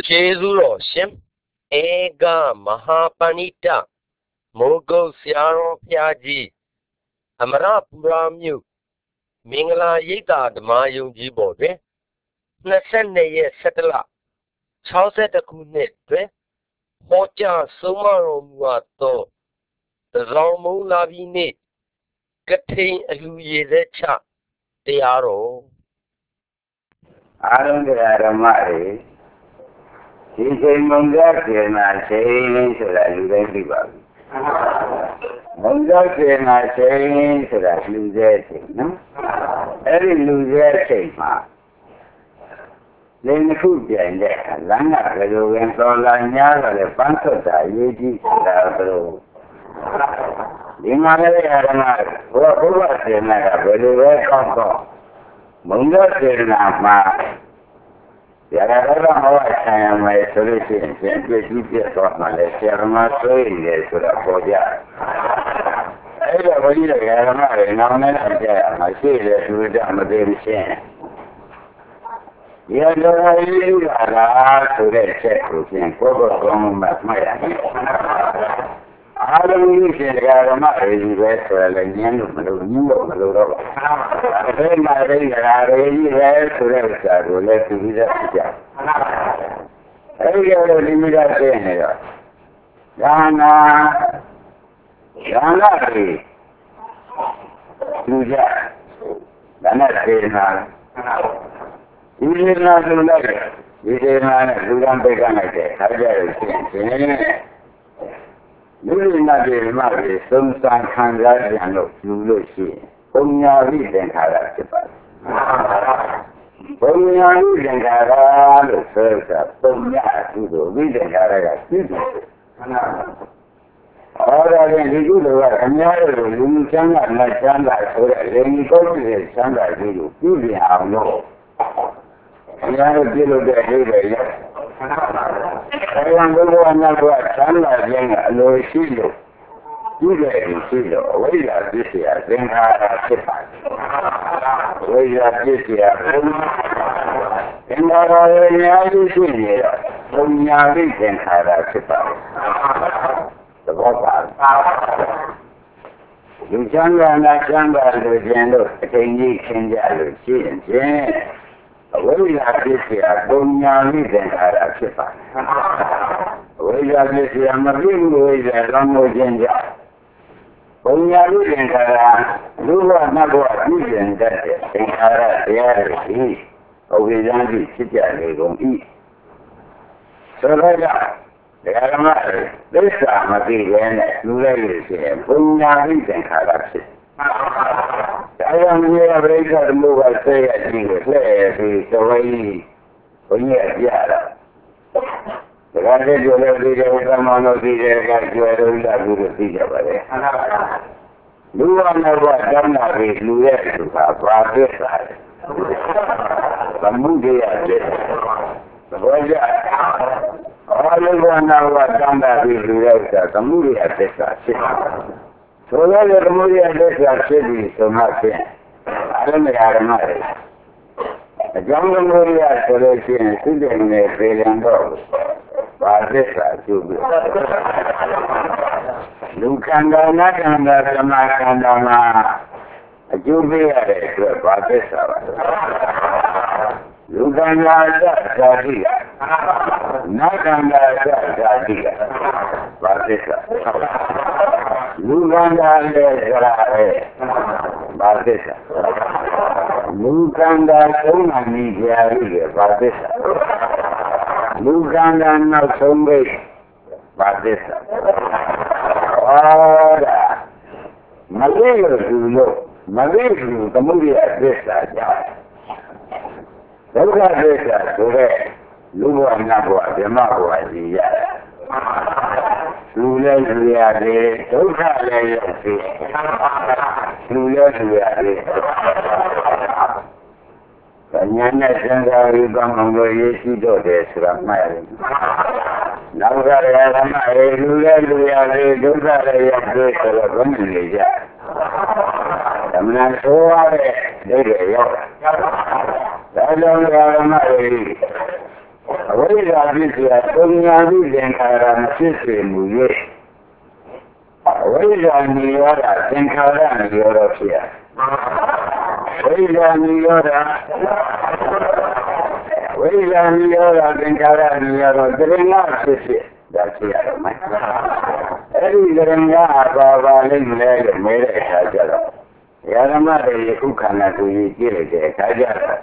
Jesu Shem Ega Mahapanita Mogo Siaro Piaji Amara Puramu Mingala Yita Damayung Jibode Nasene Setala Chauset the Kunet Hoja Sumaro Muato the Zomu Lavine Katin Aluyecha they are all. I don't get out of my He came on that and I changed so that you don't give up. On that and I changed so that you get it, no? Every loser take my. Then the food and that, Langa, the went on Lanya, the Pantota, Yuji, the Dimare Arana, what was the matter, but they were come from. Munga said, Ma. I am my solution, simply keep your thought, my chairman, saying this to the Podia. Everybody, I am not there. I see that you done the baby chain. Yet, I really got to that check routine, cover from my I don't use it, I am not really best for the end of the I say my thing, I really have to let to be that. Every other limit here. Yana, Luja, Dana Sena. You did not do that. You did not do that. I did you will not be married, some time can rise and look, you will see. Only a reason character. Only a reason character, sir, only a reason character. All I can do the work, and you cannot let Sandra so that when you go to the Sandra, you have no. And I will deal with the hater. I am the one that was Sandra, no shield. You get in shield, way up this year, then I have way up this year. And I already seen it. Only a reason I the vocal. You can run that number of the gender, can you change the change? We are this year, don't you reason I We are this year, I'm a real way that I'm no ginger. When you are reading that, you are not what reason that they are there to eat, or we don't eat, they don't eat. So like that. They are married. This time I began to raise him. When you are reading character. I am here to raise the move I say I think it's the way when you are Yara. The guy said you never did come on or did you ever do the teacher by there. You are never done that with you there to have this side. The movie I did. The boy all you want now was done that with you there, the movie I did that. So that the movie I did that city so much in. I don't know how to marry. A jungle movie I selection is sitting there feeling dogs. But this I do. You can go not under the Makandama. You be at it, but this you can go that, not under that, but this you can but this you can go so many but this you can go not so big but this Malaysia, the movie at this look at this today. You are not what the marble idea. You let me at it. Look at it. You let me at it. And you know, you come on the you do this from my now that I am a you at it. Look at it. I'm not sure they I don't know ဝိဇ္ဇာဖြစ်เสียပုံညာမှုသင်္ခါရမဖြစ်စေမူ၍ဝိဇ္ဇာနိရောဓသင်္ခါရနိရောဓဖြစ်ရဝိဇ္ဇာနိရောဓဝိဇ္ဇာနိရောဓသင်္ခါရနိရောဓတရင်ကဖြစ်ဖြစ်ဒါဖြစ်ရမယ်အဲ့ဒီတရင်ကပါလိမ့်မယ်လို့မေးတဲ့အခါကျတော့ယာရမတွေယခုခန္ဓာကိုယ်ကြီးကြည့်လိုက်တဲ့အခါကျတော့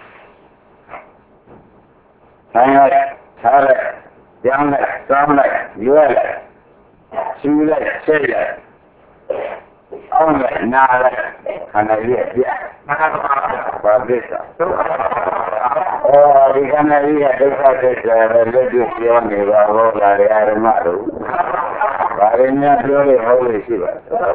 ဆိုင်လိုက်ထားလိုက်ကြောင်းလိုက်စောင်းလိုက်ရွက်လိုက်ရှူလိုက်ဆက်လိုက်အောင်လိုက်နားလိုက်ခန္ဓာရဲ့ပြဘာဖြစ်လဲဒီခန္ဓာရဲ့ဒုက္ခသစ္စာလည်းလက်တွေ့ပြောနေပါဘောလားအာရမတို့ဘာရင်းများပြောလို့ဟုတ်လို့ရှိပါ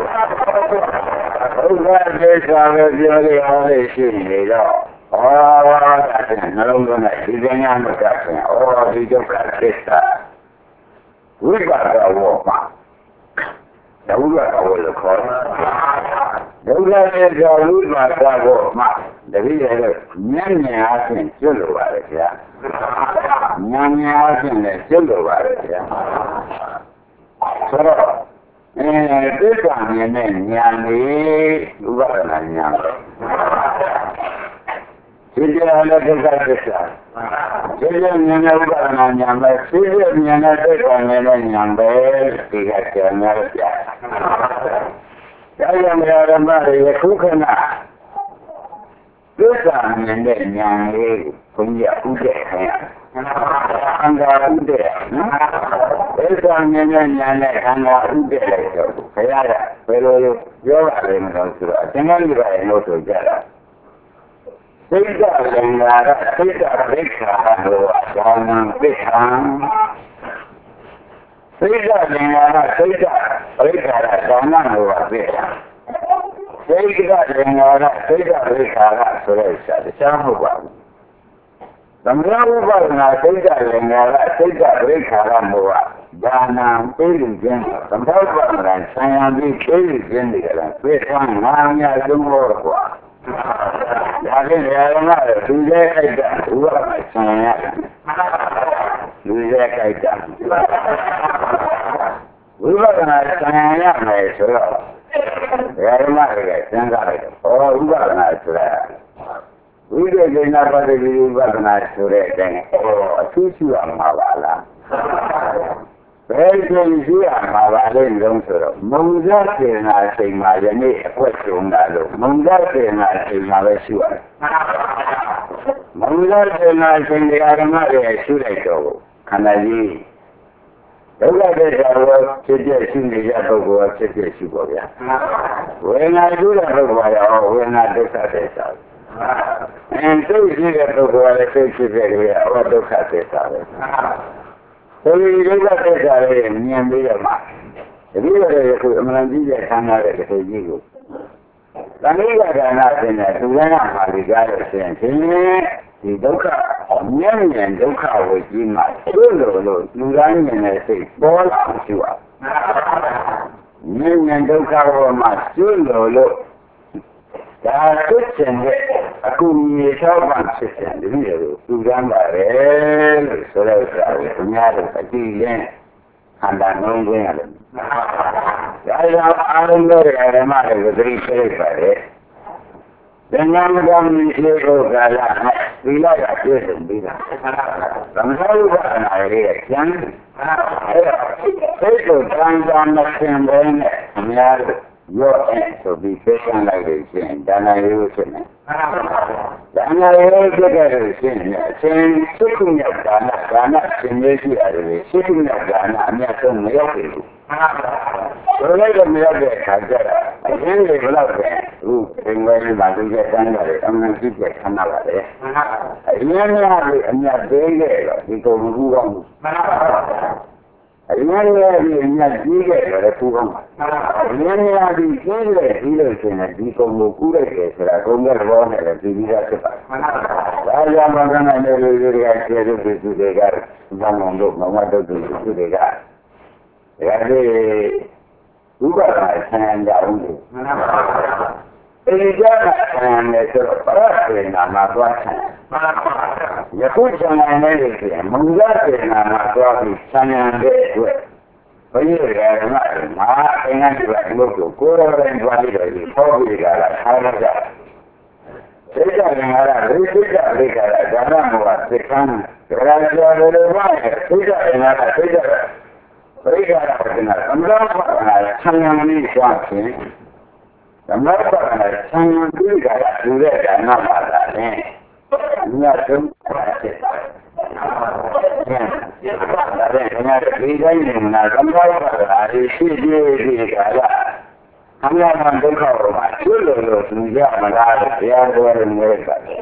ဒုက္ခသစ္စာလည်းပြောလို့ဟုတ်လို့ရှိနေတော့ဒါကနှလုံးသွင်းလိုက်ဒီဉာဏ်နဲ့ကြားရင်ဒီဒုက္ခသစ္စာဝိပါဒဝေါမှာဒုက္ခဝေါလို့ခေါ်တယ်ဒုက္ခသစ္စာဝိပါဒဝေါမှာတတိယလည်းဉာဏ်ဉာဏ်အချင်းကျွတ်လို့ပါလေဗျာဉာဏ်ဉာဏ်အချင်းလည်းကျွတ်လို့ပါလေဗျာဆိုတော့သစ္စာမြင်တဲ့ဉာဏ်လေးဥပဒနာဉာဏ်ဒီကြလည်းဒုက္ခသစ္စာဒီကြမြင်တဲ့ဥပဒနာဉာဏ်ပဲဒီကြမြင်တဲ့သစ္စာမြင်တဲ့ဉာဏ်ပဲဒီကကျန်ရပြဒါကြောင့်ဓမ္မတွေယခုခဏသစ္စာမြင်တဲ့ဉာဏ်လေးကိုဘုန်းကြီးဥဒဲခိုင်းရခန္ဓာဥဒဲသစ္စာမြင်တဲ့ဉာဏ်နဲ့ခန္ဓာဥဒဲလိုက်တော့ခရရဘယ်လိုပြောရလဲမလို့ဆိုတော့အသင်္ကန်းကြီးပါရင်လို့ဆိုကြတာစိတ်ကလည်းငါကစိတ်ကပရိက္ခာလို့သာမန်ပရိက္ခာစိတ်ကလည်းငါကစိတ်ကပရိက္ခာသာမန်လို့ပရိက္ခာစိတ်ကလည်းငါကစိတ်ကပရိက္ခာဆိုတဲ့စာတရားမဟုတ်ပါဘူးသမယဥပဒနာစိတ်ကလည်းငါကစိတ်ကပရိက္ခာမို့ဒါနံပေးလူခြင်းသမထဥပဒနာဆံရံပြီးပေးလူခြင်းတွေကလည်းပြေးသွားငါများလုံးလို့ကွာဒါဖြင့်ဓမ္မတွေသူရဲ့အိတ်တာဘုရားဆံရလူရဲ့အိတ်တာဝိပဿနာဆံရမယ်ဆိုတော့ဓမ္မတွေကစဉ်းစားလိုက်တော့ဝိပဿနာဆိုတာဝိသေကိနာပတ္တိဝိပဿနာဆိုတဲ့အတိုင်းအထူးရှိရမှာပါလားဘယ်လိုရှိရမှာပါလဲလုံးဆိုတော့မုံဇ္ဇေနာစိတ်မှာယနေ့အကွက်ကြုံတာလို့မုံဇ္ဇေနာစိတ်မှာပဲရှိရတယ်မုံဇ္ဇေနာစိတ်တရားဓမ္မတွေရှိလိုက်တော့ခန္ဓာကြီးဒုက္ခသစ္စာကိုဖြစ်ဖြစ်ရှိနေတဲ့ပုဂ္ဂိုလ်ဖြစ်ဖြစ်ရှိပါဗျာဝေဒနာရှိတဲ့ပုဂ္ဂိုလ်ရောဝေဒနာဒုက္ခသစ္စာစိတ်ရှိတဲ့ပုဂ္ဂိုလ်လည်းစိတ်ဖြစ်တဲ့လေဒုက္ခသစ္စာပဲဒီဒုက္ခသစ္စာလေးမြင်ပြီးတော့မှဒီလိုရခုအမှန်ကြီးတဲ့ဆန္ဒတဲ့တစ်ခုကြီးကိုတဏှိကဒါနဆင်းတဲ့သူလည်းမှာဒီကားလို့ဆင်းဒီဒုက္ခမြင်မြင်ဒုက္ခဝိကြီးမှာသိလို့လူတိုင်းမြင်တဲ့စိတ်ပေါ်လာရှိပါမြင်မြင်ဒုက္ခဝမှာသိလို့ဒါဖြစ်တဲ့အခုမြေချောက်မှဖြစ်တဲ့ဒီလိုသူကမ်းပါတယ်လို့ဆိုတော့ဘုရားတို့အကြည့်ရင်ခန္ဓာနှုံးသွင်းရတယ်။ဒါကြောင့်အာရုံတွေဓမ္မတွေကိုသတိပေးပါတယ်။ဉာဏ်မကောင်းကြီးရှိဖို့ကာလနဲ့သီလကပြည့်စုံပြီးတာ။သမထဥပဒနာရဲ့ကျမ်းစိတ်ကိုတန်တန်နဲ့သင်ပေးနဲ့အများတို့ရောဆိုပြီးသိချင်လိုက်လို့ရှိရင်ဒါနရိုးဖြစ်နေဒါနရိုးဖြစ်တဲ့လို့ရှိရင်အချင်းစုခုမြောက်ဒါနရှင်ရရှိရတယ်စုခုမြောက်ဒါနအများဆုံးမရောက်ဘူးဆိုလိုက်တော့မရောက်တဲ့အခါကျတော့အချင်းတွေဘယ်လောက်ပဲအခုသင်္ဝေမှာသူကတန်းတယ်အမှန်ကြီးတဲ့ခဏပါတယ်အရင်ကအများသေးခဲ့တော့ဒီကုန်မှုကောင်းအရင်ကအမြတ်ကြီးခဲ့တယ်ပူကောင်းပါအရင်ကဒီကြီးတယ်ပြီးလို့ရှိရင်ဒီကုံကိုကူးလိုက်တယ်ဆိုတာကုံကဘောနဲ့လည်းပြီးပြီးသားဖြစ်ပါတယ်ဒါကြောင့်မကနိုင်တဲ့လူတွေကကျေးဇူးပြုသူတွေကဘောင်းတို့မမတို့သူတွေကဒါလေးဥပဒါဆန်းကြအောင်လို့ဒီကြတာဆံတယ်ဆိုတော့ပရသေနာမှာသွားဆံယခုဆံနေတယ်ဆိုရင်မူလသေနာမှာသွားပြီးဆံရတဲ့အတွက်ဘုရားရဟန်းမှာအင်္ဂါတွေကဘုကိုကိုယ်တော်တိုင်သွားပြီးတော့ဟောပြီးကြတာအားလုံးကြသိကြတယ်ငါကရိသိကြလေးကြတာဒါနမောကသိခံကြရကြတယ်လို့ပြောတယ်သိကြတယ်ငါကသိကြတယ်ပရိက္ခာပဒနာသမဏပဒနာဆံရမနည်းရှားခြင်းသမဏပဒနာဆံရပြီးကြတာဒီတဲ့ဒါနမှာလာတယ်ညဆုံးပါတယ်ဒါနဲ့ငါတို့ဒီတိုင်းနေတာသမဏပဒနာရှိသေးတယ်ကြတာအမှန်မှန်ဒုက္ခပေါ်မှာကျွလို့လို့သူရမလားတရားတော်ရဲ့မြဲပါတယ်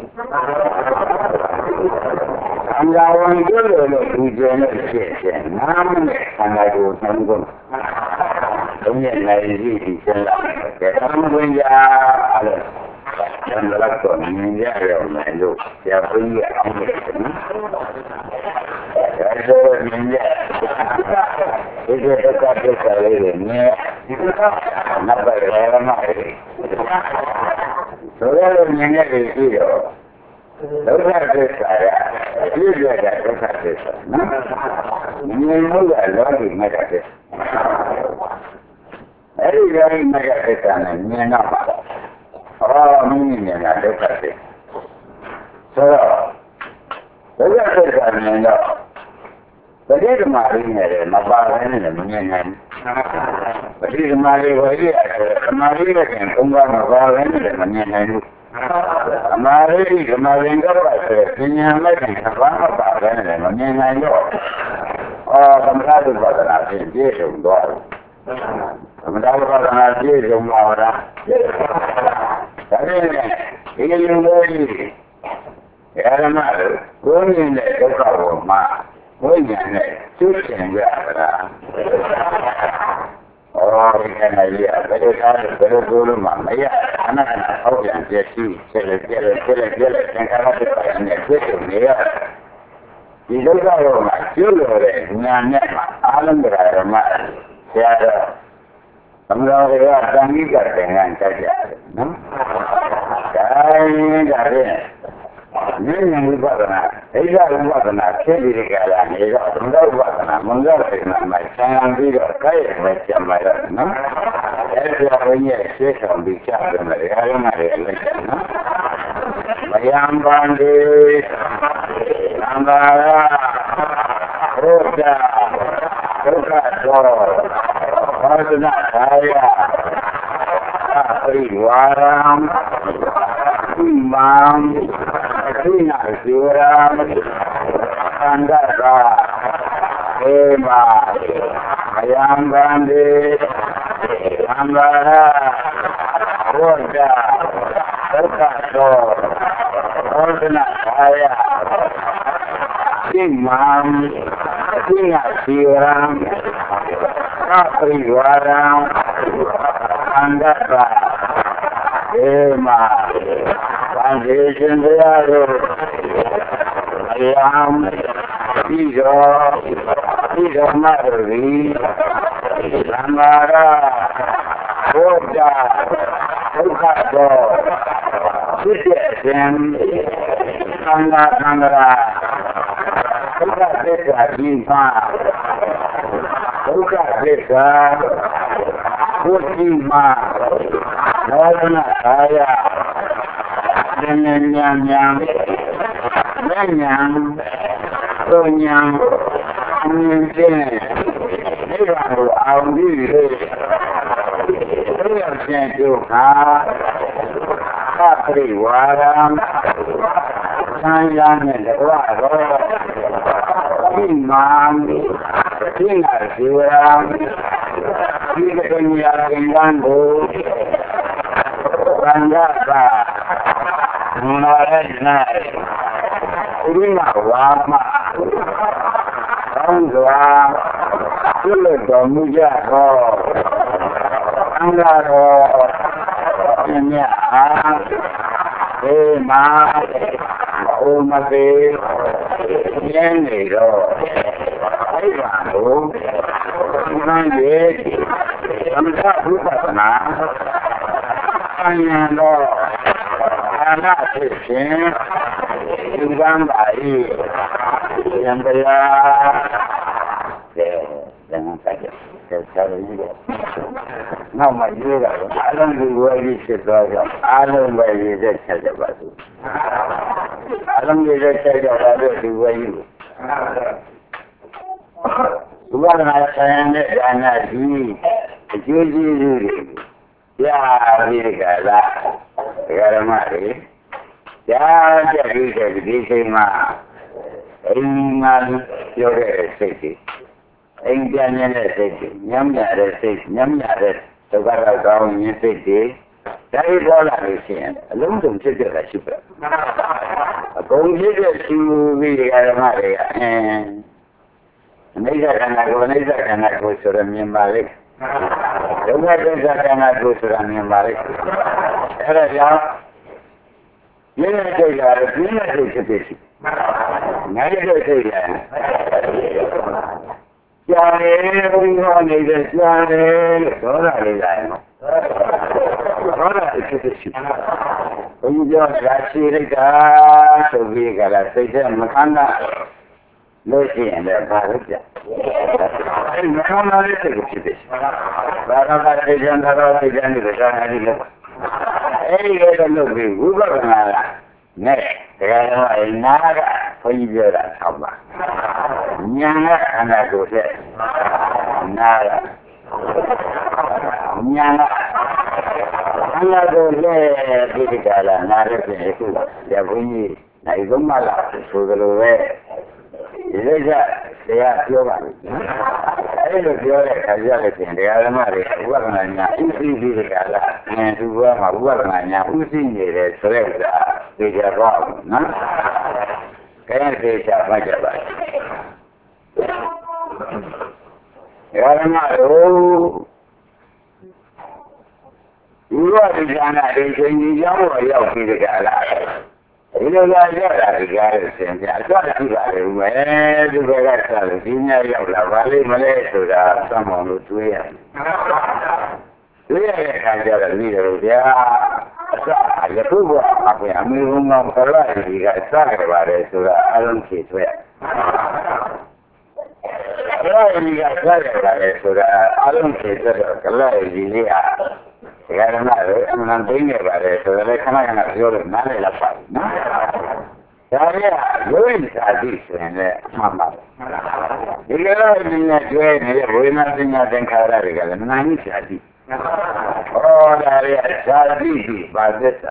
အမှန်ဝန်ကျွလို့လို့သူကျင်လို့ဖြစ်တယ်နာမနဲ့ဆန္ဒကိုသံကုန်သုံးရနိုင်ရည်ဒီစလာတဲ့သံဝင်ကြအဲ့ကျန်လာတော့မြင်ရရောမယ်လို့ဆရာဘုန်းကြီးအောင်တယ်နော်ဒါဆိုမြင်ရဒီကတက်ကတက်ကလေးနဲ့နတ်ပဲရမှာလေဆိုရလို့မြင်ရပြီပြီးတော့ဒုက္ခသစ္စာကအပြည့်ရတဲ့ဒုက္ခသစ္စာနော်မြင်လို့ကလောကီမဂ္ဂသစ္စာအဲ့ဒီလောကီမဂ္ဂသစ္စာနဲ့မြင်တော့ပါမင်းမြင်တာဒုက္ခသစ္စာဆိုတော့ဒုက္ခသစ္စာမြင်တော့ပဋိဓမ္မာရင်းနဲ့မပါဘဲနဲ့မမြင်နိုင်ပဋိဓမ္မာရင်းကိုရဓမ္မာရင်းနဲ့သုံးပါးမပါဘဲနဲ့မမြင်နိုင်ဘူးဓမ္မာရင်းဓမ္မာရင်ကတော့ပညာမဲ့တဲ့ဘာမှပါဘဲနဲ့မမြင်နိုင်တော့သမထဒုပဒနာဖြင့်ပြည့်စုံသွားတယ်သမထဒုပဒနာပြည့်စုံလာတာဒါနဲ့ဒီလိုမျိုးကြီးရဟမကိုမြင်တဲ့ဒုက္ခပေါ်မှာဝိညာဉ်နဲ့ကျွတ်ချင်ကြတာဒီကနေ့ရဘယ်လိုလဲဘယ်လိုလုပ်လို့မှမရအနာနာဟောပြန်ပြည့်စုံဆက်လက်သင်္ကာရတဲ့ပိုင်းနဲ့ပြည့်စုံနေရဒီဒုက္ခရောမှာကျွတ်လို့တဲ့ဉာဏ်နဲ့အာလုံးကြရမှာဆရာတော်ဘုရားကတန်ကြီးကတန်ကန်တက်ကြတယ်နော်ဒါရင်ဒါဖြင့်ဉာဏ်ဝိပဿနာဣဇဝိပဿနာဖြစ်ပြီးကြတာနေတော့ဘုရားဝိပဿနာမုံရစေနာမှာဆံပြီးတော့ကြိုက်ရမယ်ကြံပါတော့နော်အဲ့ဒီအရင်ရဲ့ရှေ့ဆောင်ပြီးချတယ်မယ်အားလုံးနဲ့လိုက်တယ်နော်မယံပန္တိသံဃာရဘုရားဒုက္ခသောဘာဝနာခာယပရိဝါရံဣမံသိနာဇေရံသန္တရာဧမအယံဗန္တိသံဃာရဘုရားဒုက္ခသောဘာဝနာခာယဣမံသိနာဇေရံပရိဝါရံသန္တရာဧမသံဃေရှင်တရားတို့အယံပြီးတော့မှတို့သည်သံဃာရဘုရားဒုက္ခသောဖြစ်တဲ့ခြင်းသံဃာဒုက္ခသစ္စာဒီမှာဒုက္ခသစ္စာဘုရားမှာနောဝနာအာယဉာဏ်ဉာဏ်ဉာဏ်ဉာဏ်သုံးဉာဏ်အမြင်ခြင်းနိဗ္ဗာန်ကိုအောင်ပြီးလို့သိရခြင်းတို့ဟာသပရိဝါရံဆံရနဲ့တကွာတော့ဒီမှာသိနာဇေဝရံဒီကညာကံကိုသံဃာကနာရနာဥရိမဝါမကောင်းစွာပြုလုပ်တော်မူကြသောသံဃာတော်မြတ်အားဒီမှာအိုမသေးကျင်းနေတော့အဲ့ဒါကိုသံဃာရဲ့သမထဘုပ္ပနာ Anh đó anh thì xin chúng ta bài yang bây giờ dengan saja cara ini nama juga alam juga di situ alam juga saja batu alam juga saja ada dua itu dua orang yang ada di jadi ya Amerika lah negara mana ya jadi di sana ini juga seperti Indianya seperti nyamnya sekarang kaumnya seperti dari bola Rusia lembut juga super kaum juga suwi negara mana Negara suram yang balik. Negara suram yang balik. Ada yang ini negara seperti. Negara Jangan orang ini jangan orang lain. Orang itu sih. Penjual rasi mereka sebagai kalau saya makan Losi anda bahagia. Macam mana itu kita? Barang-barang jangan bersama di luar. Kita lebih gubah mana? Kalau naga penjual sama. Nyanga anak dosa. Naga. Nyanga. Anak dosa di dalam naga itu. Ya bunyi. Nah itu malah sudah Jadi saya coba. Itu dia kerja di negara mana? Warnanya ini segala. Dua warnanya pusing dia selera dia rom, nah. Kayak dia macam apa? Karena dua di sana di sini jauh ya di negara. Ini belajar dari sini. Ada juga itu belajar sini yang balik Malaysia sudah sama mutunya. Dia kerja di dia. Ada tu apa yang memang kalau dia saya balik sudah alam kita. Kalau dia saya balik sudah alam kita kalau dia Karena menantunya pada saudara karena jual mana lepas, saya jual tadi sebenarnya mama. Jika dia jual ni, boleh nanti ada cara juga, nangis tadi. Oh dari tadi di baca.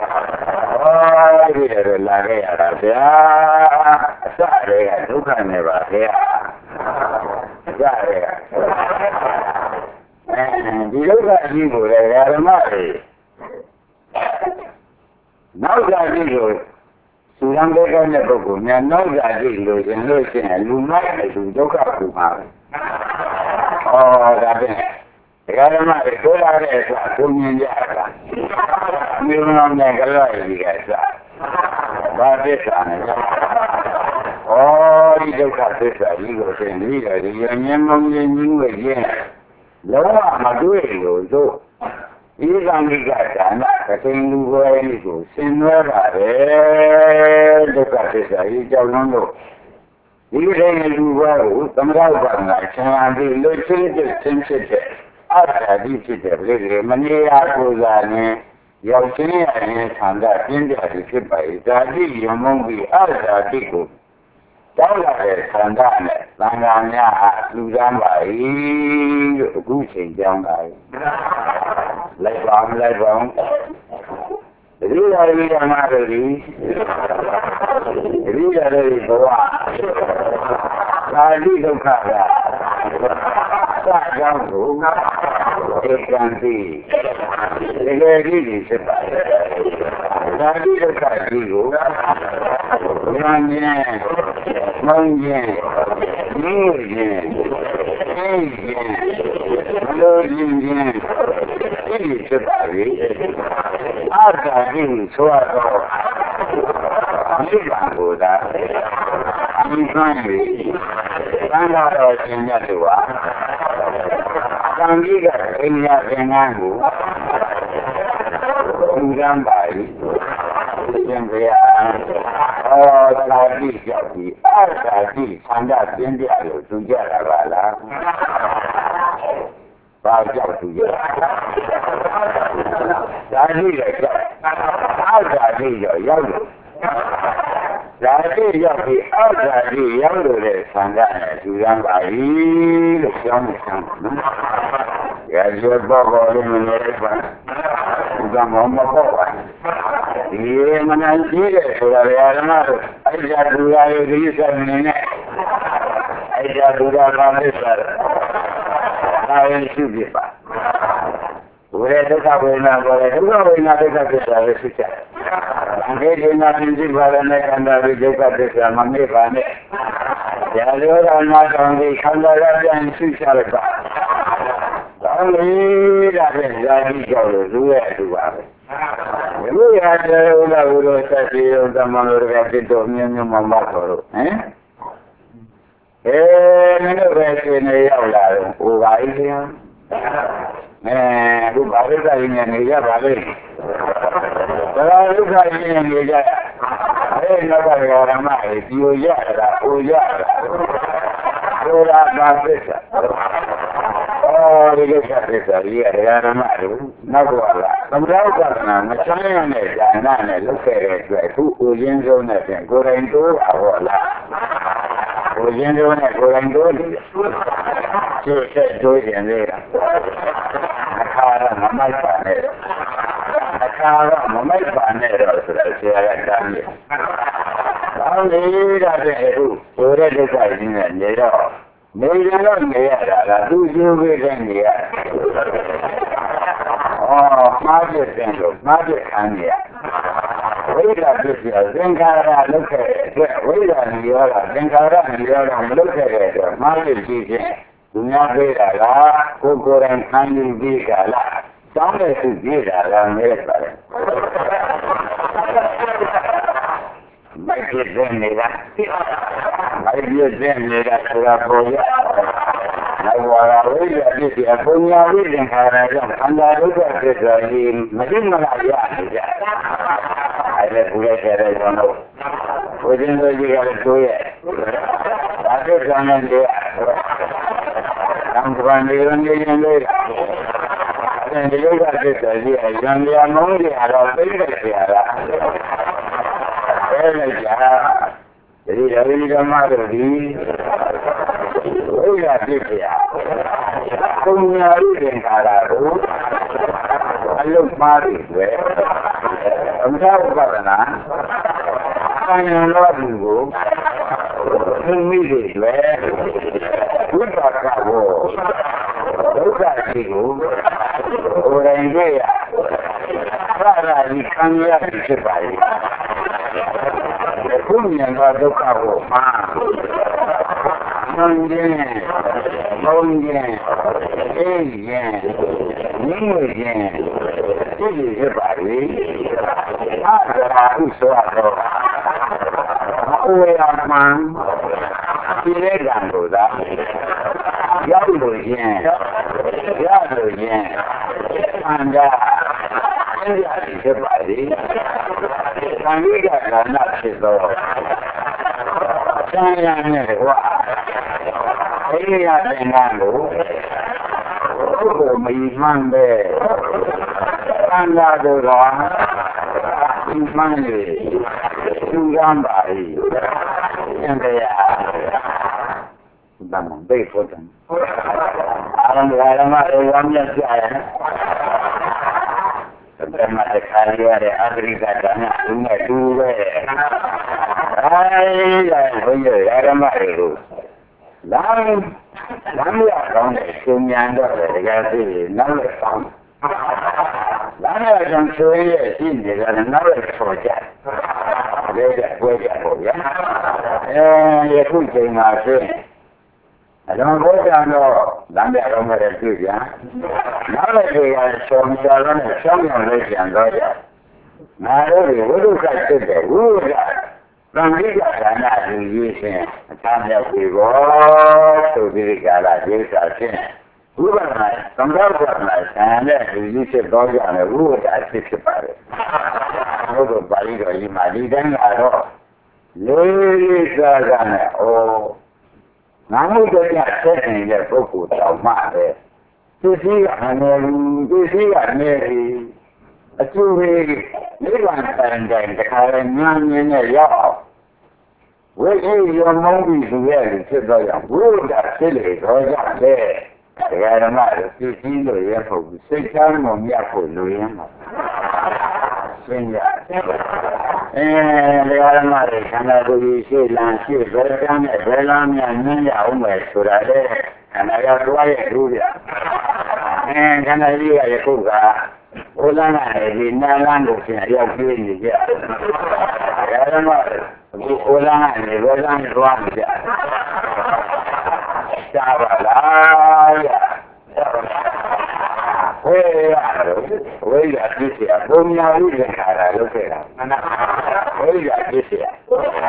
Oh dia lagi ada dia, saya bukan ni baca. Saya. Di luar ni boleh ada mana? Nak jadi tu, suram bekan ni pun, nak jadi tu, jenis lumah itu juga lumah. Oh, tapi kalau mana kalau ada punya jaga, minum ni kalau ada jaga, baca sana. Oh, itu kata saya, itu sendiri, dia memang ni Lawa madui tu, ini kami kata nak ketemu dua ini tu, semua ada dekat saya jalan tu. Ini dengan dua tu, kamera bangga, saya ambil lucun ada di situ, boleh mana aku zani, yang sini ada tanda pindah di sebelah, jadi yang mungkin ada di tu. Kalau tanda tangannya luang baik, kucing jangan baik. Lebang. Jadi dari yang ada dari bawah. Tadi tu kata, tak jauh, ganti. Jadi di sebab. Tadi tu kata Mungkin, ini sebab ada di suatu ini muda, ini kalau punya dua, kami kan punya dengan လူရမ်းပါပြီရှင်ဘုရားသာတိကြောက်ပြီးအာသာတိဆန္ဒပြင်းပြလို့သူကြတာပါလားဘာကြောက်သူကြသာတိလည်းကြောက်အာသာတိရောက်လို့သာတိရောက်ပြီးအာသာတိရောက်လို့တဲ့ဆန္ဒနဲ့သူရမ်းပါပြီလို့ပြောနေတယ်နော်ရာဇဝဘောလေးမနေပါဘူးကမောမပေါ့ပါဒီမနကြီးတဲ့ဆိုတာဓမ္မတို့အဲ့ဒါဒူရာရဲ့ဒီစနေနဲ့အဲ့ဒါဒူရာကလည်းဆိုတာဒါရင်ရှိပြပါဝိရဒုက္ခဝေဒနာပေါ်တယ်ဒုက္ခဝေဒနာဒုက္ခသစ္စာပဲရှိတယ်။အမေဒီနာသင်္ကြန်ပါရနဲ့ခန္ဓာပြီးဒုက္ခသစ္စာမမေ့ပါနဲ့။ရာဇဝရနာတော်ဒီခန္ဓာရပြန်ရှိချလိုက်ပါ။ကောင်းပြီဒါဖြင့်ဇာတိကြောင့်လူရဲ့အတူပါပဲ။ဘုရားတရားဥလာဘုရောဆက်ပြီးတော့သမန်တော်ကတိတော်မြင်းမြမမတော်လို့ဟမ်မင်းတို့ပဲရှင်နေရောက်လာတော့ဟိုပါကြီးခင်အခုဘာလို့သာရင်နေကြပါလဲဘာလို့သာရင်နေကြအဲ့နောက်ကဓမ္မကြီးဒီကိုရတာဟိုရတာဘုရားပါသစ္စာဒီကိစ္စသစ္စာကြီးရဓမ္မတို့နောက်ကလာသမထဥပဒနာမချမ်းရတဲ့ဉာဏ်နဲ့လုပ်ခဲ့တဲ့အတွက်အခုဦးရင်းဆုံးနဲ့ပြင်ကိုယ်တိုင်တိုးပါဟောလားကိုရင်းဆုံးနဲ့ကိုယ်တိုင်တိုးတယ်ကျိုးဆက်တိုးရင်လေအခါရမမိုက်ပါနဲ့အခါရမမိုက်ပါနဲ့တော့ဆိုတော့ဆရာကတမ်းတယ်ကောင်းလေဒါဖြင့်အခုဘုရားဒုက္ခကြီးနဲ့နေတော့နေရတော့နေရတာကသူ့ကျိုးပေးတဲ့နေရမှားပြတဲ့လို့မှားပြခံနေရဝိဓာပြည့်စရာသင်္ခါရလုပ်ခဲ့တဲ့အတွက်ဝိဓာနေရောတာသင်္ခါရနေရောတာမလုပ်ခဲ့တဲ့အတွက်မှားပြကြည့်ခြင်းသူများပေးတာကကိုယ်ကိုယ်တိုင်ခံယူပြီးကြလားတောင်းတဲ့သူပြေးတာကမဲပါတယ်မိုက်ပြတဲ့နေတာမိုက်ပြတဲ့နေတာဆိုတာပေါ်ရနောက်ဝါရဝိရပြည့်စရာပုံညာဝိသင်္ခါရကြောင့်ခန္ဓာဒုက္ခသစ္စာကြီးမသိမလားရနေကြအဲ့ဒါကိုလည်းကြတဲ့ကြောင့်လို့ဘုရင်တို့ကြီးကလည်းတို့ရဲ့ဒါသစ္စာနဲ့တည်းသံဃာနေရနေနေလေးအဲဒီဒုက္ခသစ္စာကြီးအရံပြမုန်းကြရတော့သိတဲ့ဆရာကအဲ့ဒါကြာဒီရဝိဓမ္မတို့ဒီဝိရပြည့်စရာပုံညာဥဒင်္ခါရတို့အလုံးမှားပြီးပဲအမှန်ဥပဒနာအញ្ញံတော်သူကိုသိမိတွေပဲဝိပါကဘောဒုက္ခကြီးကိုဟိုရင်တွေ့ရသာသာဒီခံရဖြစ်ပါလေခုမြင်တော့ဒုက္ခကိုမှာမုန်းခြင်းမုန်းခြင်းအေးခြင်းငြိမ့်ဝေခြင်းသိပြီဖြစ်ပါလေအာရာဟုဆိုတော့အိုရမန်ဒီလေကံလို့သာရောက်လို့ခြင်းရလို့ခြင်းအန္တရာယ်ဖြစ်ပါလေသံဃိကကဏဖြစ်သောဆံရနဲ့ကွာအိယသင်္ကန်းကိုဘုရားမီမှန်ပဲသံဃာတို့ကဒီမှန်လေသူကမ်းပါ၏သင်တရားဗမန်ဘေဖို့တံအာရမဓမ္မအေဝမြတ်ကြရဓမ္မတခါရရတဲ့အဂရိကဓမ္မသူနဲ့တူပဲအဲဒီကဘုန်းကြီးဓမ္မတွေကိုလမ်းရကောင်းတဲ့ရှင်ဉာဏ်တော့တကယ်သိနောက်လည်းကောင်းလမ်းရကောင်းဆိုရင်ရှိနေတယ်နောက်လည်းပေါ်ကြတယ်ဒါကပွဲကြပေါ့ဗျာယခုချိန်မှာဆိုအလုံးဘောကြတော့လမ်းရကောင်းတဲ့တွေ့ပြန်နောက်လည်းဒီကဆောင်းကြတော့နဲ့ဆောင်းရလို့ပြန်တော့ကြငါတို့ဝိသုခဖြစ်တယ်ဝိသုခသံဃိကဌာနလူကြီးရှင်အချမ်းမြောက်ပြီဘောဆိုပြီးကာလဒိဋ္ဌာဖြင့်ဥပမာသံဃာ့ဘာသာဆန်တဲ့ဒီစစ်တော်ကြတယ်ဘုရားအဖြစ်ဖြစ်ပါတယ်ဘုရားပါဠိတော်ကြီးမှာဒီတိုင်းကတော့လေးစားကနဲ့ငါမှုတရားဆက်နေတဲ့ပုဂ္ဂိုလ်တောင်မှပဲသူစည်းကအနည်းသူစည်းကနေပြီးအကျိုးလေးနိဗ္ဗာန်တိုင်းတခါလဲဉာဏ်မြင်နဲ့ရောက်အောင်ဝိသေယမုံပြီးသူရဲ့ဖြစ်တော့ကြောင့်ဘုရားဖြစ်လေတော့ကြောင့်လေတရားဓမ္မကိုသိသိလို့ရဖို့စိတ်ချမ်းမမြတ်ဖို့လိုရင်းပါရှင်းရတရားဓမ္မတွေခန္ဓာကိုယ်ကြီးရှေ့လမ်းရှေ့ဘယ်ကမ်းနဲ့ဘယ်လမ်းများနင်းရအောင်မယ်ဆိုတာလေခန္ဓာကတွားရဲ့လူပြခန္ဓာကြီးကယခုကဘုရားနဲ့ဒီနာလန်းကိုရှင်ရောက်ပြေးနေကြတရားဓမ္မအခုဘုရားနဲ့ဘယ်လမ်းတွားနေကြရှားပါလားဝေရဝေရပြည့်စရာဘုံညာဥဒ္ဒခါရလုပ်ခဲ့တာဝေရပြည့်စရာ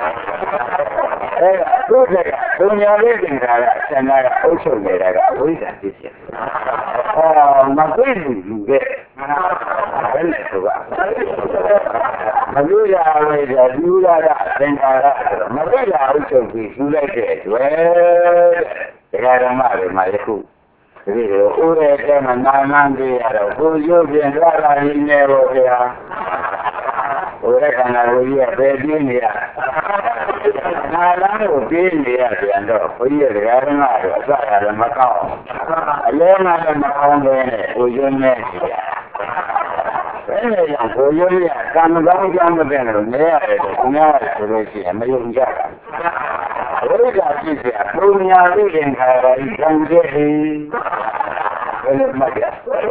သူကဘုံညာလေးတင်တာကဆန္ဒကအုပ်ချုပ်နေတာကဝိဇ္ဇာပြည့်စရာမသိလူကဘယ်နဲ့ဆိုပါမလို့ရဝေရလူလာတာသင်္ခါရမသိရအုပ်ချုပ်ပြီးယူလိုက်တဲ့တွေ့တရားဓမ္မတွေမှာယခုဒီလိုဥရတဲ့မှာနာမန်းပြရတော့ကိုရုပ်ပြင်လာတာရင်းနေတော့ဗျာဥရခန္ဓာကိုကြီးကပဲပြင်းနေရနာလန်းကိုပြင်းနေရပြန်တော့ဘုရားတရားဓမ္မတွေအစရတယ်မကောင်းအလဲမှလည်းမကောင်းတဲ့ကိုရုပ်နဲ့နေရဘယ်နဲ့ကြောင့်ကိုရုပ်ရကံကောင်းကြောင်းမတဲ့လို့နေရတယ်ကိုများဆိုလို့ရှိရင်မယုံကြဘူးဝိဇ္ဇာဖြစ်เสียပုံညာသိတဲ့ခါတိုင်းကံကျဲပြီဘယ်လိုမှတ်ရ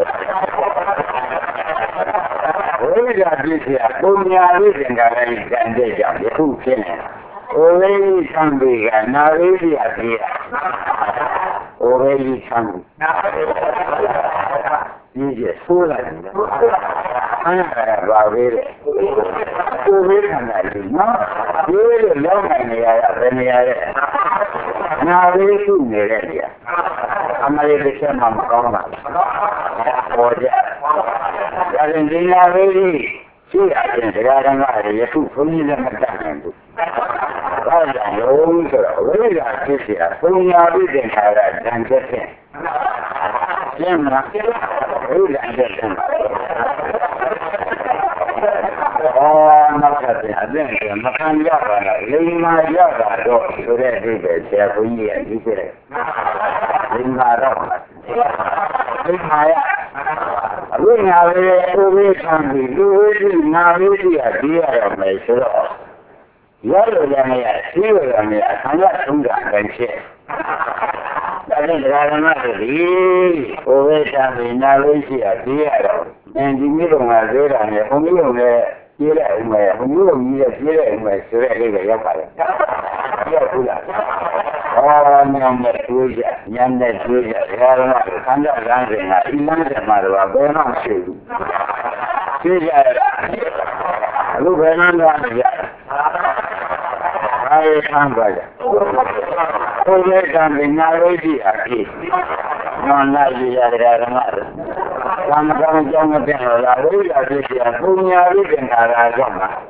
ဝိဇ္ဇာဖြစ်เสียပုံညာသိတဲ့ခါတိုင်းကံကျဲကြောင့်ယခုဖြစ်နေဩဝိသံဘေကနာဝိဇ္ဇာပြေဩဝိသံဒီကျဆိုးလာတယ်အဲ့ဒါဘာပဲလဲကိုယ်ဝိခန္ဓာကြီးနော်ဒီလိုလောက်နိုင်နေရတာဘယ်နေရာလဲနာဝိစုနေတဲ့နေရာအမလေးတစ်ချက်မှမကောင်းပါဘူးပေါ်ကြဒါရင်ဒီနာဝိရှိရတဲ့တရားဓမ္မတွေယခုဘုန်းကြီးလည်းမတတ်နိုင်ဘူးဘာကြောင့်လဲဆိုတော့ဝိဇ္ဇာဖြစ်เสียဘုံညာပြီးတဲ့ခါကတန်ကျက်တဲ့ရှင်းမလားဝိဇ္ဇာတဲ့ရှင်းပါနောက်ထပ်ပြန်အပြင်ကမခံရပါလားလိမ္မာရတာတော့ဆိုတဲ့အဓိပ္ပာယ်ဆရာဘုန်းကြီးကဒီပြတယ်လိမ္မာတော့လိမ္မာရအခုငါလေးကိုဝေးခံပြီးလူဝေးကြီးငါဝေးကြီးကပြီးရတော့မယ်ဆိုတော့ရလို့ရမယ်ရှိလို့ရမယ်အခါရသုံးတာတိုင်းဖြစ်ဒါနဲ့တရားဓမ္မတွေဒီကိုဝေးခံပြီးငါဝေးကြီးကပြီးရတော့ဒီမျိုးကသေးတာနဲ့ဘုံမျိုးလည်းပြေးလိုက်ဦးမယ်ဘုံမျိုးကြီးလည်းပြေးလိုက်ဦးမယ်ဆိုတဲ့အိဗယ်ရောက်ပါလေရောက်ဘူးလားညံနဲ့တွေးကြညံနဲ့တွေးကြတရားဓမ္မကိုခန္ဓာလမ်းစဉ်ကဒီလမ်းစဉ်မှာတော့ဘယ်မှမရှိဘူးပြေးကြရတာအခုဘယ်မှမသွားကြဘာလို့ဆန်းပါကြဘုရားကံပညာလို့ရှိအဖြစ်နော်လာရရတရားဓမ္မကာမဂုဏ်ကြောင့်မသိတော့လားဝိဇ္ဇာဖြစ်เสียပုံညာပြီးတင်တာကြောင့်လား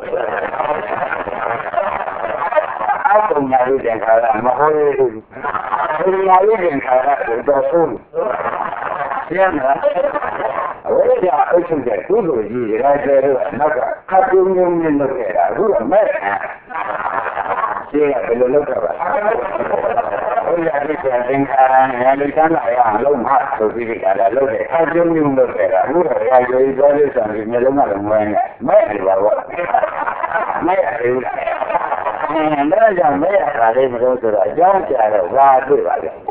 အပုံညာပြီးတင်တာမဟုတ်ဘူးပုံညာပြီးတင်တာကတော့ဆုံးရှင်းမလားဝိဇ္ဇာအုပ်ချုပ်တဲ့ကုသိုလ်ကြီးတွေတော့နောက်ကခပ်ပြုံးပြုံးနဲ့လုပ်ခဲ့တာအခုတော့မဲ့ရှင်းရဘယ်လိုလုပ်တော့ပါဘုရားပြည့်စုံသင်္ခါရနဲ့လူချမ်းသာရအောင်လုံးမဆိုပြီးကြတာလုပ်တယ်ခပ်ပြုံးပြုံးလုပ်ခဲ့တာအခုတော့ရာဇဝီတော်လေးဆောင်ပြီးမျိုးလုံးမလုံးဝဲနေမဲ့တယ်ပါဘောမဲ့ရတယ်ဒါကြောင့်မဲ့ရတာလေးမလို့ဆိုတော့အကြောင်းကြားတော့ဘာတွေ့ပါလဲ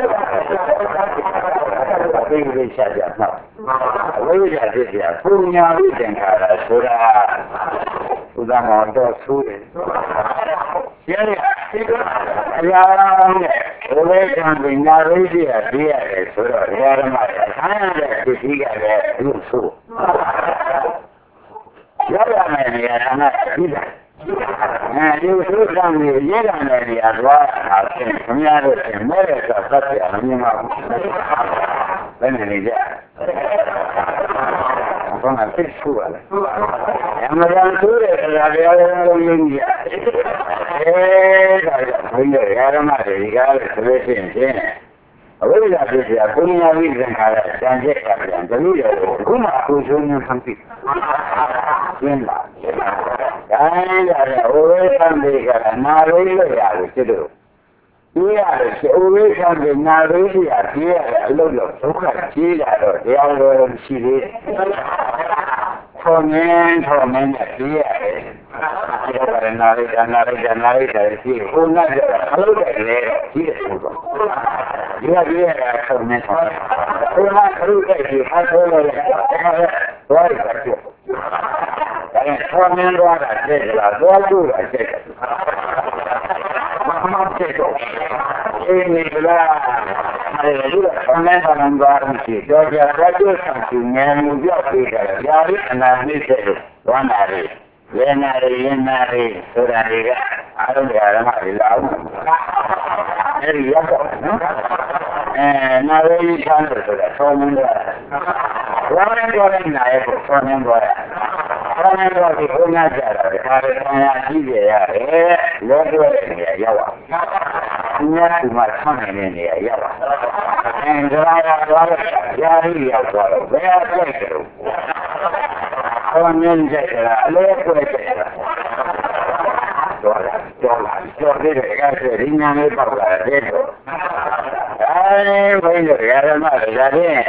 သိသိချာချာနော်ဝိဇ္ဇာဖြစ်เสียပူညာဝိသင်္ခါရဆိုတာဥဒ္ဒမောတော့ဆိုးတယ်ရှင်းရအရာနဲ့ဘုရားကံပညာဝိဇ္ဇာပြရတယ်ဆိုတော့ဓမ္မရဆန်းရတဲ့ပစ္စည်းကလည်းသူ့ဆိုးရရမယ်နေရာကပြီးတာဒီသုဒ္ဓံကိုရေးတာနဲ့ဒီအသွားတာခင်ဗျားတို့ရှင်မဲ့တဲ့ဆိုသတ်ပြမမြင်ပါဘူးဘယ်နဲ့နေကြဘာမှသိချူပါလဲအမှန်တန်ဆိုးတဲ့တရားတရားလုံးရင်းကြီးဒါဘုန်းကြီးရာမတွေကားလို့ဆိုလို့ရှိရင်အဝိဇ္ဇာဖြစ်เสียကိုညာဝိသင်္ခါရစံချက်ကပြန်တလူရခုမှအခုဆုံးနေခံပြီရှင်းလားဒါရတယ်ဟိုဝိသံတွေကနာလို့ရရတယ်ဖြစ်လို့ဒီရတယ်ဟိုဝိသံတွေနာလို့ရပြေးရတယ်အလုပ်လို့ဒုက္ခကြီးတာတော့တရားတော်ရှိသေးတယ်ထောင်းနဲ့ပြေးရတယ်ဒီကနာရိတာရှိဟိုနဲ့အလုပ်တယ်လေကြီးတယ်ဆိုတော့ဒီကပြေးရတာထောင်းနေဟိုမှာခရုတဲ့ဒီဟာဆိုလို့သွားရတာဖြစ်ဆောင်းနေတော့တာတဲ့လားသွားလို့တာတဲ့မဖြစ်တော့အေးနေလားအဲဒီကဆောင်းနေတာမှသွားမရှိတော့ကြတော့ကျဆန်သူငယ်မှုပြောက်ပြီးတယ်ຢာရီအနာနှိမ့်တဲ့ဝမ်းနာရီရဲနာရီဆိုတာတွေကအားလုံးဓမ္မတွေလောက်အဲဒီရောက်တော့နာရီချမ်းလို့ဆိုတာဆောင်းနေတာဝမ်းနေတော့နာရီကိုဆောင်းနေတော့ဆောင်းနေတော့ဒီဘုရားကြတာဒါတွေဆရာကြီးကြရတယ်လောကတော့နေရာရောက်ပါဒီမှာဆောင်းနေတဲ့နေရာရောက်ပါဒါကတော့ယာရီရောက်တော့ဘယ်အချက်ကျတော့ဆောင်းနေတဲ့ကအလေးကိုကျတာတော့ဒီကဒီညာလေးပေါက်လာတဲ့တော့ဘယ်လိုရရမှာလဲဒါဖြင့်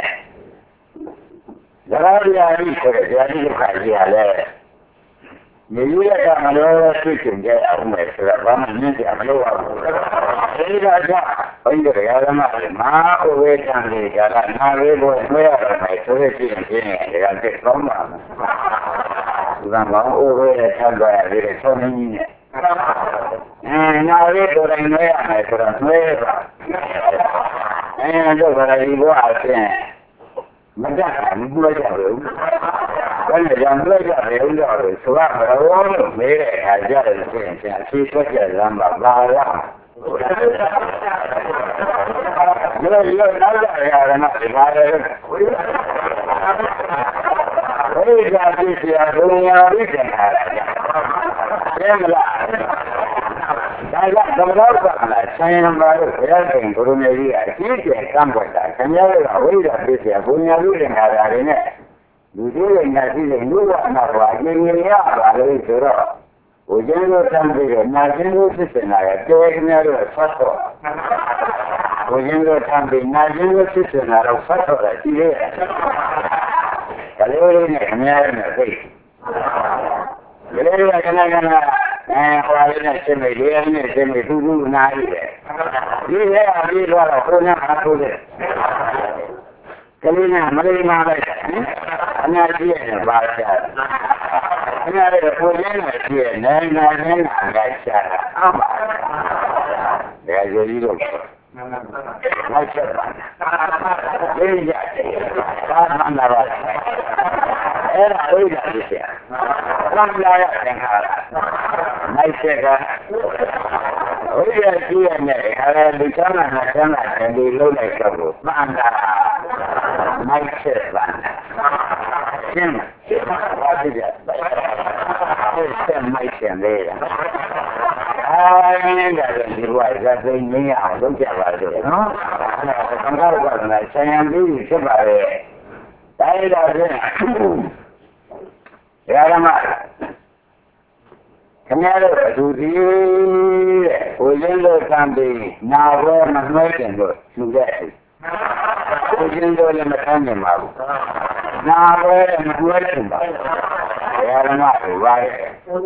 ဒါရရာကြီးဆိုတဲ့ဇာတိဒုက္ခကြီးရလဲမြေယူရတာမလို့သိချင်ကြအောင်မယ်ဆိုတော့ဘာမှနည်းကြမလို့ပါဘူးအဲဒီကကြောင့်ဘယ်လိုရရမှာလဲမာဥဝေတံလေးကနာလေးကိုဆွဲရတာမယ်ဆိုတဲ့ကြည့်ရင်ဒါကသိကောင်းပါမယ်ဒီကမှာဥဝေထပ်သွားရတဲ့ဆုံးနေကြီးနဲ့နာလေးကိုတိုင်းဆွဲရမယ်ဆိုတော့ဆွဲပါတို့ကလည်းဒီဘဝအချင်းမကြဘူးမကြဘူးဘယ်နဲ့ကြောင့်လိုက်ကြတယ်ဥစ္စာတွေဆိုတော့ဘယ်လိုလို့မေးတဲ့အခါကြတယ်ဆိုရင်အဖြေထွက်ကြလမ်းပါပါလားဒီလိုနောက်ကြရတာနဲ့ဒီပါလေဘုရားပြည့်စရာဒုညာဝိသင်္ခါရကျဲမလားဒါကသမတော်ကလည်းဆိုင်ရမှာလို့ဘုရားရှင်ဘုရားမြတ်ကြီးကအကြီးကျယ်ကန့်ကွက်တာခင်ဗျားတို့ကဝိဇ္ဇာပြည့်စရာဘုညာလူတင်တာတွေနဲ့လူတွေရဲ့ညာရှိတဲ့လူဝနာကအကျဉ်းကြီးရပါလို့ဆိုတော့ဘုရားတို့တမ်းပြီးတော့နာကျင်လို့ဖြစ်နေတာကတဲခင်ဗျားတို့ဆက်တော့ဘုရားတို့တမ်းပြီးနာကျင်လို့ဖြစ်နေတာတော့ဆက်တော့တယ်ဒီလေဒါလေးလေးနဲ့ခင်ဗျားတို့နဲ့သိဒီလေးကခဏဟိုလေးနဲ့ရှင်းမိလေးနဲ့ရှင်းမိသူ့နားကြီးတယ်ဒီလေအပြီးတော့ဟိုနဲ့အားထုတ်တယ်ကလေးကမလေးမလိုက်အများကြီးနဲ့ပါကြတယ်အများကြီးကိုရင်းနဲ့ပြည့်နိုင်နိုင်နဲ့လိုက်ချတာအမှန်ဒါကြည့်လို့လိုက်ချက်ပါလေးရတယ်ဘာမှမလာပါအဲ့ဒါဝိဒါဖြစ်ရဘာမှလာရတဲ့ခါလိုက်ချက်ကဝိဒါကြည့်ရမယ်ဟာလူချမ်းသာချမ်းသာတယ်ဒီလုံးလိုက်တော့မှန်တာမိုက်ချက်ပါရှင်းပါကြည့်ရဆက်မိုက်ရှင်လေးအဲဒီကဒီဘဝကသိနေရအောင်လုပ်ကြပါလို့နော်သံဃာ့ဘာသာနဲ့ဆံရံပြီးဖြစ်ပါလေတိုင်းတော်ဖြင့်ဓမ္မခင်ဗျားတို့အတူဒီတဲ့ဘုရင်တို့ကံပြီးနာဘဲမနှွှဲကျင်လို့လူတဲ့ဘုရင်တို့လည်းမထမ်းနိုင်ပါဘူးနာဘဲမနှွှဲကျင်ပါဘူးဓမ္မကိုပါရဲ့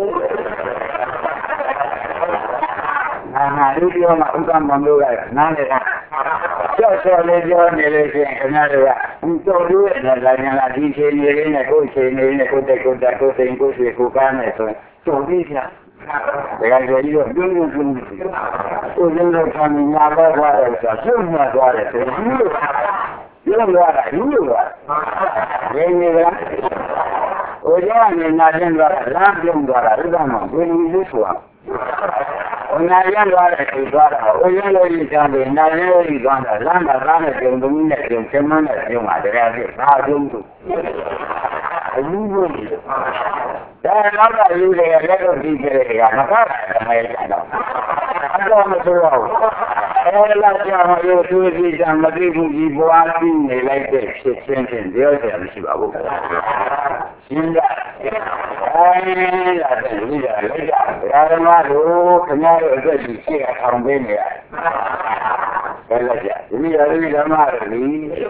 နာလူပြောမှာဥက္ကမမျိုးကနားနေတာကြောက်စော်လေးပြောနေလို့ရှိရင်ခင်ဗျားတို့ကတော်လို့ရတဲ့လည်းလာဒီချိန်နေလေးနဲ့ကိုယ်ချိန်နေနဲ့ကိုယ်တက်ကိုယ်တက်ကိုယ်စိန်ကိုယ်ဆွေကိုကားနဲ့ဆိုရင်တော်ပြီဗျာဒါကြကြီးတော့ပြုံးပြုံးဦးဇင်းတို့ခံညာတော့သွားတယ်ဆိုပြုံးညာသွားတယ်ဆိုရင်ပြုံးသွားတာယူလို့ပါရင်းနေလားဟိုကြောင့်နာကျင်သွားတာလမ်းပြုံးသွားတာဥပမာဘယ်လိုလဲဆိုတာဟိုနာကျင်သွားတဲ့သူသွားတာဟိုရလို့ရကြတယ်နာကျင်လို့ရသွားတာလမ်းကကားနဲ့ပြုံသမီးနဲ့ပြုံချမန်းနဲ့ပြုံတာတရားပြဘာပြုံးသူအလူလို့ဒါတော့ကလူတွေလက်တော့ဒီကြရမကားတယ်မဲကြတော့အဲ့တော့မဆိုတော့အဲ့လာကြောင်ရိုးသူကြီးကမသိဘူးကြီးဘွားပြီးနေလိုက်တဲ့ဖြစ်ချင်းချင်းပြောရမရှိပါဘူးရှင်းကြအဲ့လာတဲ့လူတွေလိုက်ကြဒါဓမ္မတို့ခင်ဗျားတို့အတွက်ကြီးရှေ့ကထောင်ပေးနေရတယ်ဘယ်လိုက်ကြဒီရည်ဓမ္မတွေဒီ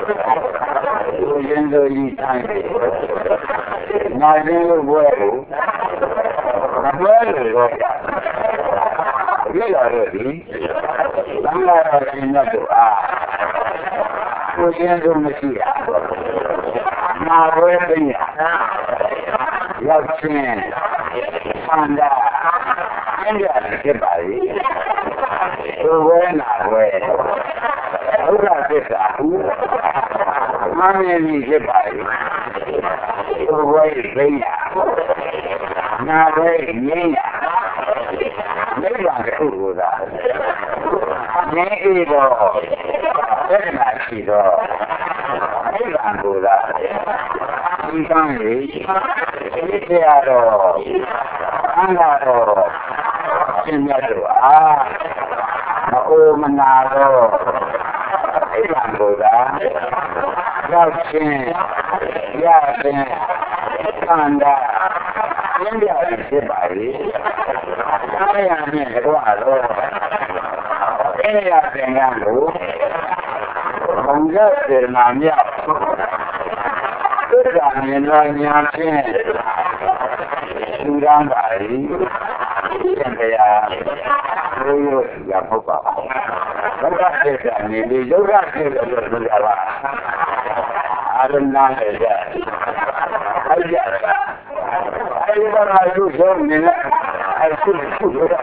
ရင်တို့ကြီးတိုင်းနာကျင်လို့ဘွဲကိုမဘွဲလို့တော့ဒီလာရည်သံဃာတော်ရှင်မြတ်တို့အားကိုရှင်တို့မရှိရနာဘွဲသိရရောက်ချင်းဆန္ဒအင်းကြဖြစ်ပါလေသူဘွဲနာဘွဲဘုရားသစ္စာမင်းကြီးဖြစ်ပါလေသူဘွဲသိရနာဘွဲငြိမ်းရနိဗ္ဗာန်ကိုကိုသာငြိမ်းအေးတော့သက္ကနာရှိတော့နိဗ္ဗာန်ကိုသာဒီကံလေးဒီတရားတော့အန္တတော့ရှင်မြတ်တို့အားမအိုမနာတော့နိဗ္ဗာန်ကိုသာရောက်ခြင်းရခြင်းသံဃာကျင့်ကြဖြစ်ပါလေအားရနဲ့တော့တော့အဲ့ရသင်္ကန်းကိုဘုံရစေနာမြောက်သစ္စာမြင်တော်ညာဖြင့်လူရန်ပါလေသင်္ကြန်ဘုရားရဖို့ပါဘုရားသစ္စာနေလေယုဂစေလို့ပြောကြပါအာရဏနဲ့ကြအဲ့ကြအဲ့ဒီမှာသူ့ဆုံးနေတယ်အဲ့ဒီသူ့လို့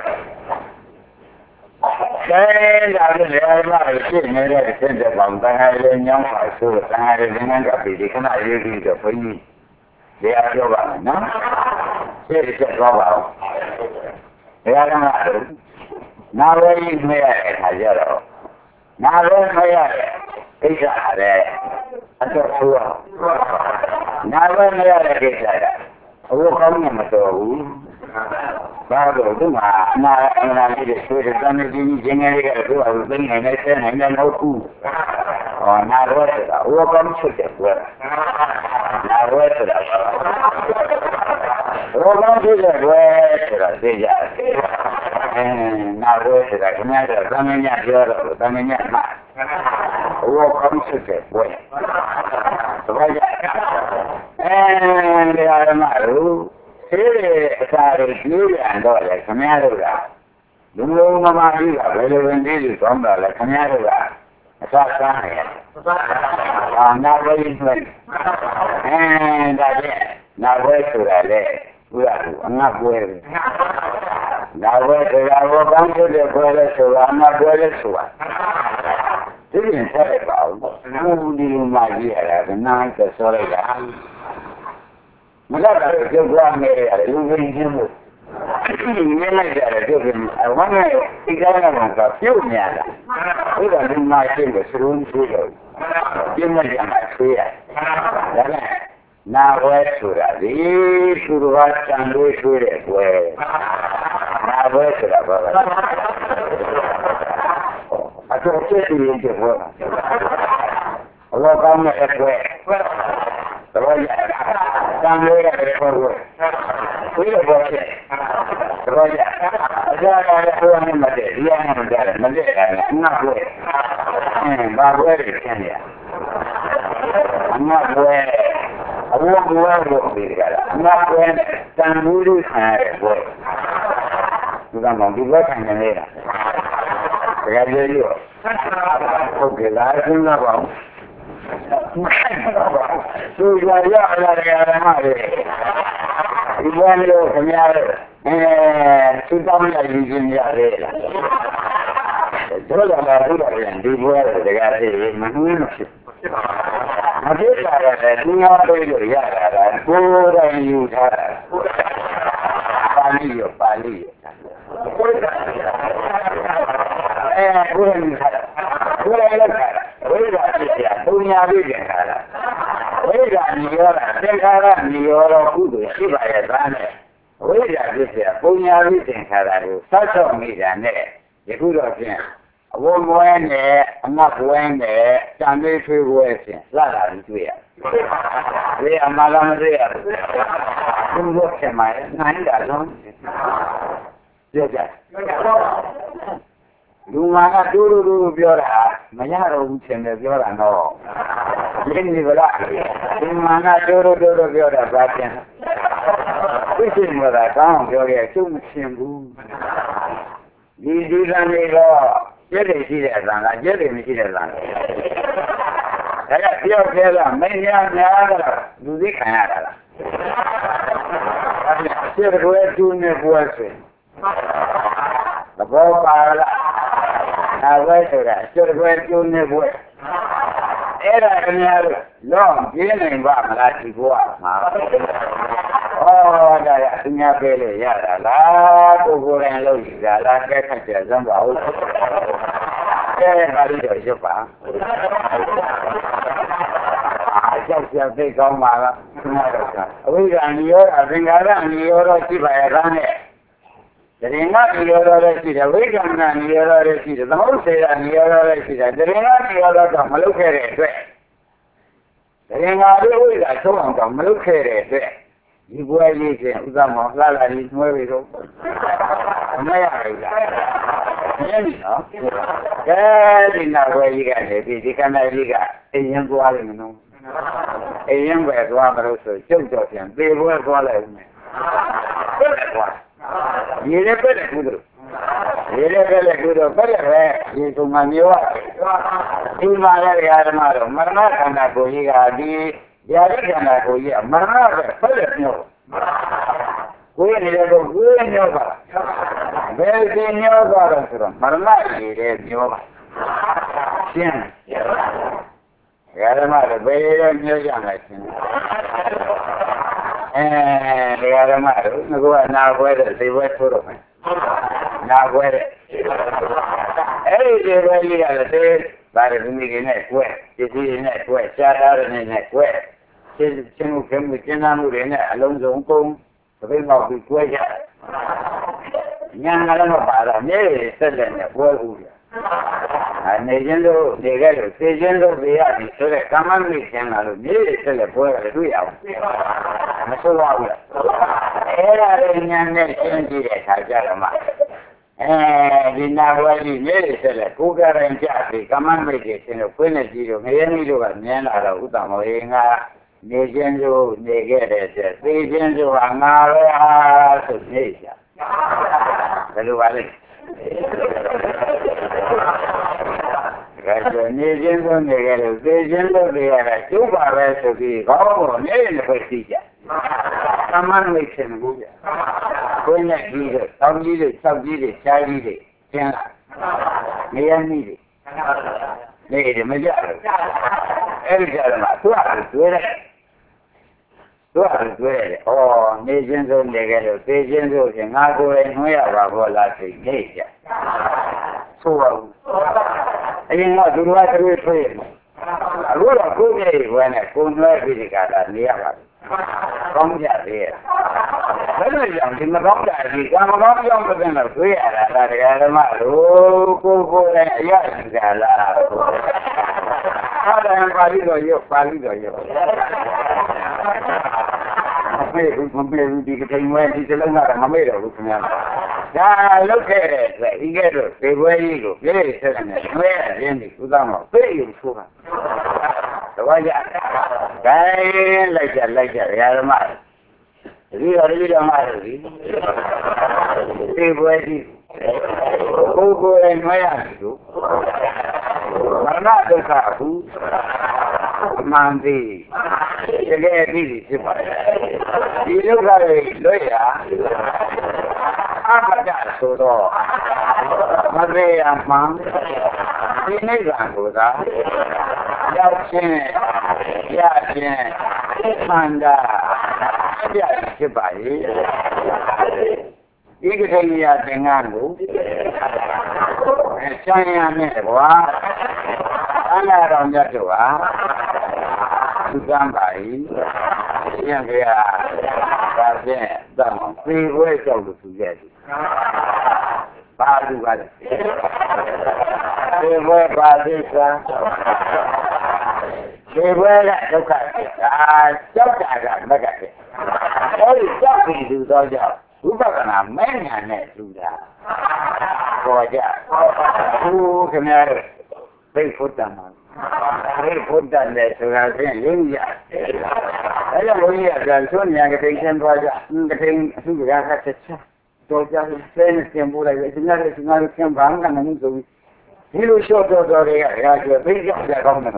ကဲဒါလည်းလည်းမှာဖြစ်နေတဲ့စိတ်ကောင်တန်ခါလေးညောင်းပါဆိုတန်ခါလေးငန်းကပ်ပြီးခဏရေးပြီးတော့ဘုန်းကြီးတရားပြောပါမယ်နော်စိတ်ချက်တော့ပါဦးတရားကမှနာဝေးမရတဲ့ခါကျတော့နာဝေးမရတဲ့ကိစ္စရတယ်အတော့ဆိုတော့နာဝေးမရတဲ့ကိစ္စရတယ်အဝကောင်းနေမတော်ဘူးဘာလို့ဒီမှာအနာလေးတွေဆွေးတယ်တန်းနေကြီးငယ်လေးကသူ့အသိနေနေဆဲနေနေတော့ဘူးဟောနာရောတာအဝကောင်းဖြစ်တယ်ကွာနာရောတာရောကောင်းဖြစ်တယ်ကွာဆိုတာသိကြနာရောတာခင်ဗျားတို့သမင်းညပြောတော့သမင်းညမှာအဝကောင်းဖြစ်တယ်ကွာသဘောကျဒီအရမတို့ဆေးရအစာတွေကျွေးပြန်တော့လေခင်ဗျားတို့ကလူလုံးမမကြီးကဘယ်လိုဝင်သေးလို့ကောင်းတာလဲခင်ဗျားတို့ကအစာစားနေတယ်အာနာဝေးဆွဲဒါဖြင့်နာဝေးဆိုတာလေဘုရားကအငတ်ပွဲနာဝေးဆိုတာဘောကောင်းတဲ့ပွဲလဲဆိုတာအငတ်ပွဲလဲဆိုတာဒီရင်ဆက်ပါဦးလူဒီမကြီးရတာကနားကဆောလိုက်တာမလာတော့ကြောက်ကြနေရတယ်လူကြီးချင်းလို့နည်းလိုက်ကြတယ်ပြုတ်ပြီးအဝမ်းနဲ့ဒီကောင်းကတော့ပြုတ်နေရတာဘုရားဒီမှာရှင်းလို့စရုံးရှိတော့ပြင်းမကြမှာဆွေးရဒါနဲ့နာဝဲဆိုတာဒီသူတော်ကတန်လို့ဆွေးတယ်ကွယ်နာဝဲဆိုတာဘာလဲအတော့ချက်တည်းရင်ပြောတာအလောကောင်းတဲ့အကွယ်တော့ရတန်လို့ရတယ်ခေါ်လို့ဝိရဘောချက်တော့ရအကြမ်းလည်းဘုရားနဲ့မတည့်ဒီရနဲ့မတည့်မတည့်တယ်ငါ့ဘွဲဘာဘွဲတွေဆင်းရငါ့ဘွဲအဝတ်ဘွဲလို့ပြောကြတာငါ့ဘွဲတန်ဘူးလို့ခံရတယ်ဘွဲဒီကမှဒီဘက်ခံနေနေတာကြရည်ရောဟုတ်ကဲ့လားစဉ်းစားပါဦးသူရရလာတယ်အမှားလေဒီဘက်လို့ခင်ဗျားသူတောင်းရည်ချင်းရတယ်လားတို့လာလာတို့လာရင်ဒီဘွဲတကယ်လေးမနှွေးလို့ဖြစ်မဖြစ်တာလည်းသူများပြေးလို့ရတာကကိုယ်တိုင်ယူထားတာပါဠိရောကိုယ်တိုင်ကိုယ်တိုင်လည်းဝိဇ္ဇာဖြစ်ပြဘုညာပြည့်ကြတာဝိဇ္ဇာနိရောဓသင်္ခါရနိရောဓကုသိုလ်ရှိပါရဲ့သားနဲ့ဝိဇ္ဇာဖြစ်ပြဘုညာပြည့်သင်္ခါရကိုသတ်တော့မိတာနဲ့ယခုတော့ဖြင့်အဝမွဲနဲ့အမတ်ဝဲနဲ့တန်လေးထွေးပွဲဖြင့်စတာပြီးတွေ့ရဒီအမှလာမတွေ့ရဘူးဘုရားခင်မရဲ့နိုင်တာလုံးပြောကြလူမာကတူတူပြောတာမရတော့ဘူးရှင်လည်းပြောတာတော့ရင်းနေဗလားလူမာကတူတူပြောတာဘာပြန်သိရှိမလားကောင်းပြောရဲ့ကျုပ်မရှင်ဘူးဒီကံလေးတော့ကျက်တွေရှိတဲ့အသံကကျက်တွေမရှိတဲ့အသံဒါကပြောက်ခဲလားမင်းများများလားလူသိခံရတာလားကျက်တွေတူနေပွဲဆိုသဘောပါလားဝဲဆိုတာကျက်တွေတူနေပွဲအဲ့ဒါခင်ဗျားတို့တော့ပြင်းနိုင်ပါမလားဒီဘဝမှာဒါရအများပဲလေရတာလားကိုယ်တိုင်လုပ်ကြတာလားကဲခက်ကြစမ်းပါဦးကဲပါလိတော့ရပါကြောက်ကြသိကောင်းပါလားခင်ဗျားတို့ကအဝိဇ္ဇာနိရောဓသင်္ခါရနိရောဓရှိပါရဲ့သားနဲ့တရင်ကနိရောဓလည်းရှိတယ်ဝိကံကနိရောဓလည်းရှိတယ်သမုဒ္ဒေရနိရောဓလည်းရှိတယ်တရင်ကနိရောဓတော့မလုပ်ခဲ့တဲ့အတွက်တရင်ကလည်းဝိဇ္ဇာဆုံးအောင်တော့မလုပ်ခဲ့တဲ့အတွက်ဒီဘွယ်ကြီးချင်းဥဒ္ဓမောလှလာကြီးနှွဲပြီးတော့မရဘူးလားမရဘူးနော်ကဲဒီနောက်ဘွယ်ကြီးကနေဒီကနေ့ကြီးကအိမ်ရင်သွားလိမ့်မယ်နော်အိမ်ရင်ပဲသွားမလို့ဆိုကျုပ်တော့ပြန်သေဘွယ်သွားလိုက်ဦးမယ်ဘယ်ကွာရေလည်းပဲကူတော့ရေလည်းပဲကူတော့ပဲရေကမှမျိုးဒီမှာလည်းဓမ္မတော့မရဏခန္ဓာကိုကြီးကဒီရာဇခန္ဓာကိုကြီးကမရဏပဲပဲမျိုးကိုယ်နေလည်းကိုယ်မျိုးပါဘယ်ဒီမျိုးသွားတော့ဆိုတော့မရဏကြီးတဲ့မျိုးပါရှင်းဓမ္မတော့ဘယ်လိုမျိုးကြမှာရှင်းဓမ္မတို့ကနာပွဲတဲ့သေပွဲထိုးတော့မယ်နာပွဲတဲ့အဲ့ဒီသေပွဲကြီးကလည်းသေဗာရမီတွေနဲ့ကွဲပစ္စည်းတွေနဲ့ကွဲရှားထားတဲ့နဲ့ကွဲချင်းမှုခင်မှုကျင်းသားမှုတွေနဲ့အလုံးစုံကုန်သပိမောက်ပြီးကွဲကြညာငါလည်းမပါတော့မြေဆက်လက်နဲ့ကွဲဘူးနေခြင်းလို့နေခဲ့လို့သိခြင်းလို့သိရပြီဆိုတဲ့ကာမမိခြင်းလာလို့မြေဆက်လက်ကွဲရတယ်တွေ့ရအောင်မဆိုးပါဘူးလားအဲ့ဒါလည်းညာနဲ့ရှင်းကြည့်တဲ့အခါကျတော့မှဒီနာဝကြီးမြေဆက်လက်ကိုယ်ကရင်ကြပြီကာမမိခြင်းရှင်လို့ခွင်းနဲ့ကြည့်လို့ငရဲနည်းတို့ကမြင်လာတော့ဥတ္တမောဟေငါနေခြင်းလို့နေခဲ့တဲ့ကျသိခြင်းလို့ဟာငါပဲဟာဆိုနေကြဘယ်လိုပါလဲကဲနေခြင်းလို့နေခဲ့လို့သိခြင်းလို့နေရတာကျုပ်ပါပဲဆိုပြီးကောင်းကောင်းနေနေပဲသိကြသမန်မိတ်ရှင်ဘူးကြကိုယ်နဲ့ကြီးတဲ့တောင်းကြီးတွေ၆ကြီးတွေရှားကြီးတွေကျင်းလာနေရနည်းတွေနေတယ်မကြဘူးအဲ့ဒီကြတော့မှသူကတွေ့တယ်တွေ့တယ်။နေခြင်းဆိုနေကြလို့သိခြင်းဆိုရင်ငါကိုယ်တိုင်နှွှဲရပါဘောလားသိနေကြ။ဆိုပါဘူး။အရင်ကသူတို့ကတွေးထွေးတယ်။အခုတော့ကိုယ်ကြီးဝဲနဲ့ကိုယ်နှွှဲပြီးဒီကလာနေရပါဘူး။ကောင်းကြသေးရဲ့။ဘယ်လိုကြောင့်ဒီမကောင်းတာဒီကံမကောင်းကြောင့်မသိတော့တွေးရတာဒါတရားဓမ္မလို့ကိုယ်တိုင်အရရှိတာလား။အားလည်းပါဠိတော်ရုပ်ပါဠိတော်ရုပ်မမေ့ဘူးဒီကတိမ်ဝဲဒီစလုံးကတော့မမေ့တော့ဘူးခင်ဗျာဒါလုတ်ခဲ့တဲ့ဒီကဲတော့သေပွဲကြီးကိုပြည့်ဆက်နေဆွဲရင်းဒီဥဒ္ဒမောပြေးယူဆိုးတာတော့ကြဂိုင်းလိုက်ကြဓမ္မဒီတော်မှဒီသေပွဲကြီးကိုယ်နှွှဲရတယ်လို့မရဏဒုက္ခဘူးမှန်သည်တကယ်အပြီးဖြစ်ပါတယ်ဒီဒုက္ခတွေလွတ်ရ Abada Suro Maria Mam Niganguda Yachin Manda Yachibai Igaya Dengangu China Mewa Anaram Yatua Sugambai Yanga Dam Free Way of the Sujet Badu They were Badisa They were at the country. Magati. All is something to do the job. Who got a man and do that? For that. Who can have they put them on? They put them there to have been I don't know yet. There's so many aggregation projects. The thing who got a check. So just friends can put another can bang and so you show those are big of the government.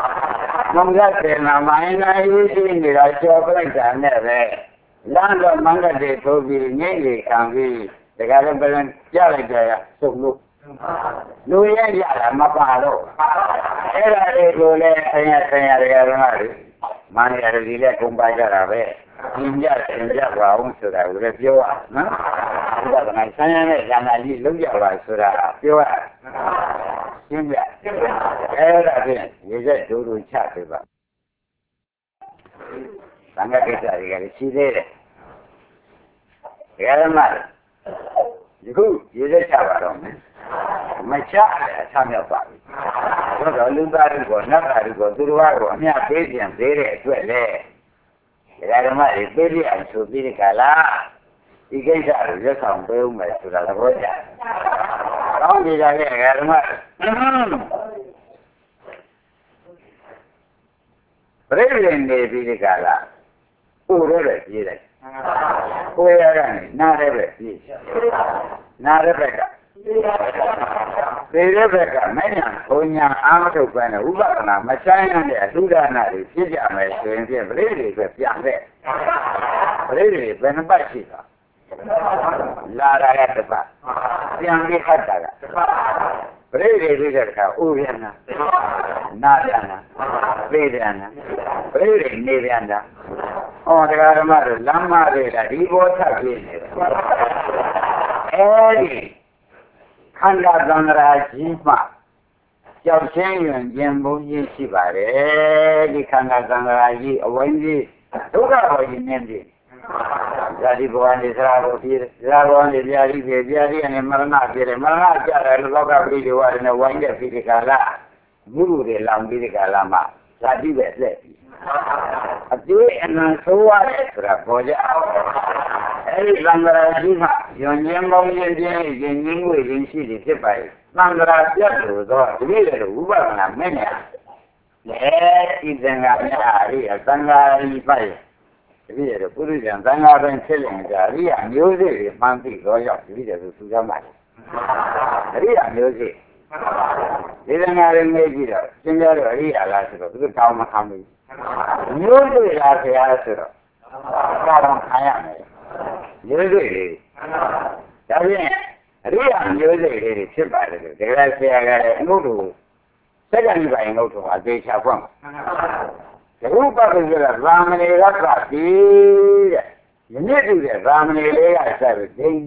I usually need a job like that. Land of Manga de Toby, nearly can be the government Yalaga, so look. Louis Maparo. Era go there, Money at a delay come by Garabe. India, round so that would have you up. My son and I look at right so that you are. India. Era, you just do chat about. Sangakita, she did it. Yaramar. You just have a room. My child, tell me about it. What a little bit was not to go to the water. Me a baby and very to a lay. Yaramar is baby and to be the Kala. He gave out just on boom to the Roja. How did I get Yaramar? President may be the Kala. Who read it? Where not every not Rebecca. Rebecca, many Konya, Amatopana, Ubana, Machina, Sudana, Sijama, really, with Yahweh. Really, when a bicycle. Lara at the back. Young Hatara. Really, Uriana, Nadana, Vedana, really, Nivanda. Oh, the Garamar, Lama, he was a Eddie Kanda Donra Jima Jochen, Jimbo Yishibare, Eddie Kanda Donra, Wendy, Toga, you named it. Zadibo and his Rabo and the Yari and Marana, Marana, Loga video in a wine of Pidicala, Guru de Lambidicalama, Zadibe. A day and so what? Rapoja. Every Langara, Yonjambo, Yin, in City, Tipai, Langara, Yaku, the leader, Uber, many. There is an area, Tanga, Pai. We are putting them Tanga and selling the Ria music, Manti, Royal, to Sugama. Ria music. Didn't have a major, similar Ria last to the town of Hamid. Usually, as the answer, usually, Ria usually sympathetic. The last day I go to second I go to a day from the group of the Ramani Raka. You need to get Ramani, I said,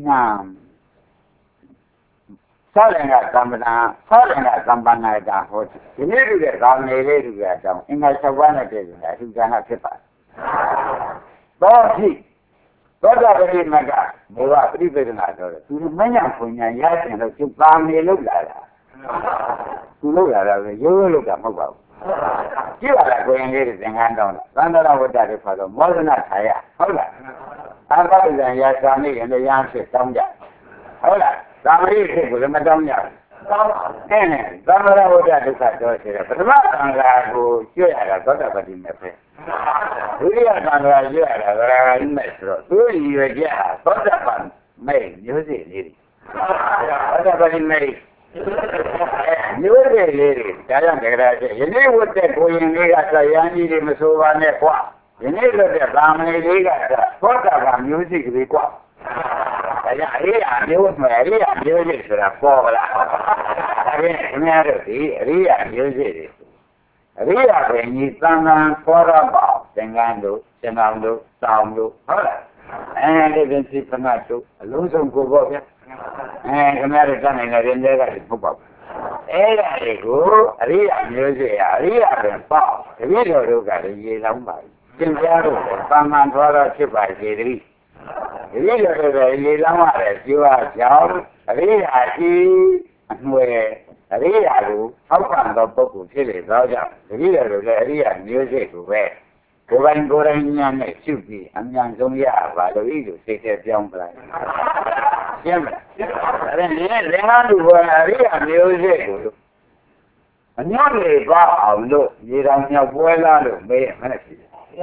selling at Gambana, you need to get Ramani to get down. In my Savannah, you cannot keep us. Don't see. What are the mega? They are pretty good in that. To the many of them, yes, and to family look at that. To look at it, you will look at mobile. You are like going ladies and hand on. Run around with that for the more than that. Hold on. I'm better than your family and the young shit. Hold on. Somebody people, the Madame Yard. And Zamara would have decided, but the man who you had a got about in the face. We are not you are in Metro. Do you get what happened? May you see, what happened in May? You were a lady, you knew what they're going to get a young lady, Masuva Nepwa. You need to get Ramani Liga, what about music required? ဒါအရိယာမျိုးမှာအရိယာမျိုးစစ်ဆိုတာပေါ်လာဒါပြင်ခင်ဗျားတို့ဒီအရိယာမျိုးစစ်တွေအရိယာပဲညီသံဃာခေါ်တော့ပေါ့သင်္ကန်းတို့ရှင်တော်တို့တောင်တို့ဟုတ်လားအဲဒီပြင်စိပနာတို့အလုံးစုံကိုပေါ့ဗျာခင်ဗျားတို့တန်းနေတဲ့ရင်တွေကပုတ်ပေါ့အဲ့ဒါတွေကိုအရိယာမျိုးစစ်အရိယာပဲပေါ့တပည့်တော်တို့ကလည်းရေလောင်းပါသင်္ကြန်တို့သံဃာခေါ်တော့ဖြစ်ပါစေတည်းဒီလိုတွေရေလောင်းရတယ်ပြောရကြောင်းအရိယာကြီးအမွေအရိယာကိုအောက်ခံသောပုဂ္ဂိုလ်ဖြစ်လေသောကြောင့်ဒီလိုတွေလည်းအရိယာမျိုးစိတ်ကိုပဲကိုယ်ပိုင်ကိုယ်တိုင်ဉာဏ်နဲ့ရှုပြီးအမြန်ဆုံးရပါလို့ဤလိုစိတ်ထဲပြောင်းပလိုက်ရှင်းမလားအဲ့ဒီလင်္ကာလူကအရိယာမျိုးစိတ်ကိုအညောလေပါအောင်လို့ရေတော်မြောက်ပွဲလားလို့မေးရမယ်ဖြစ်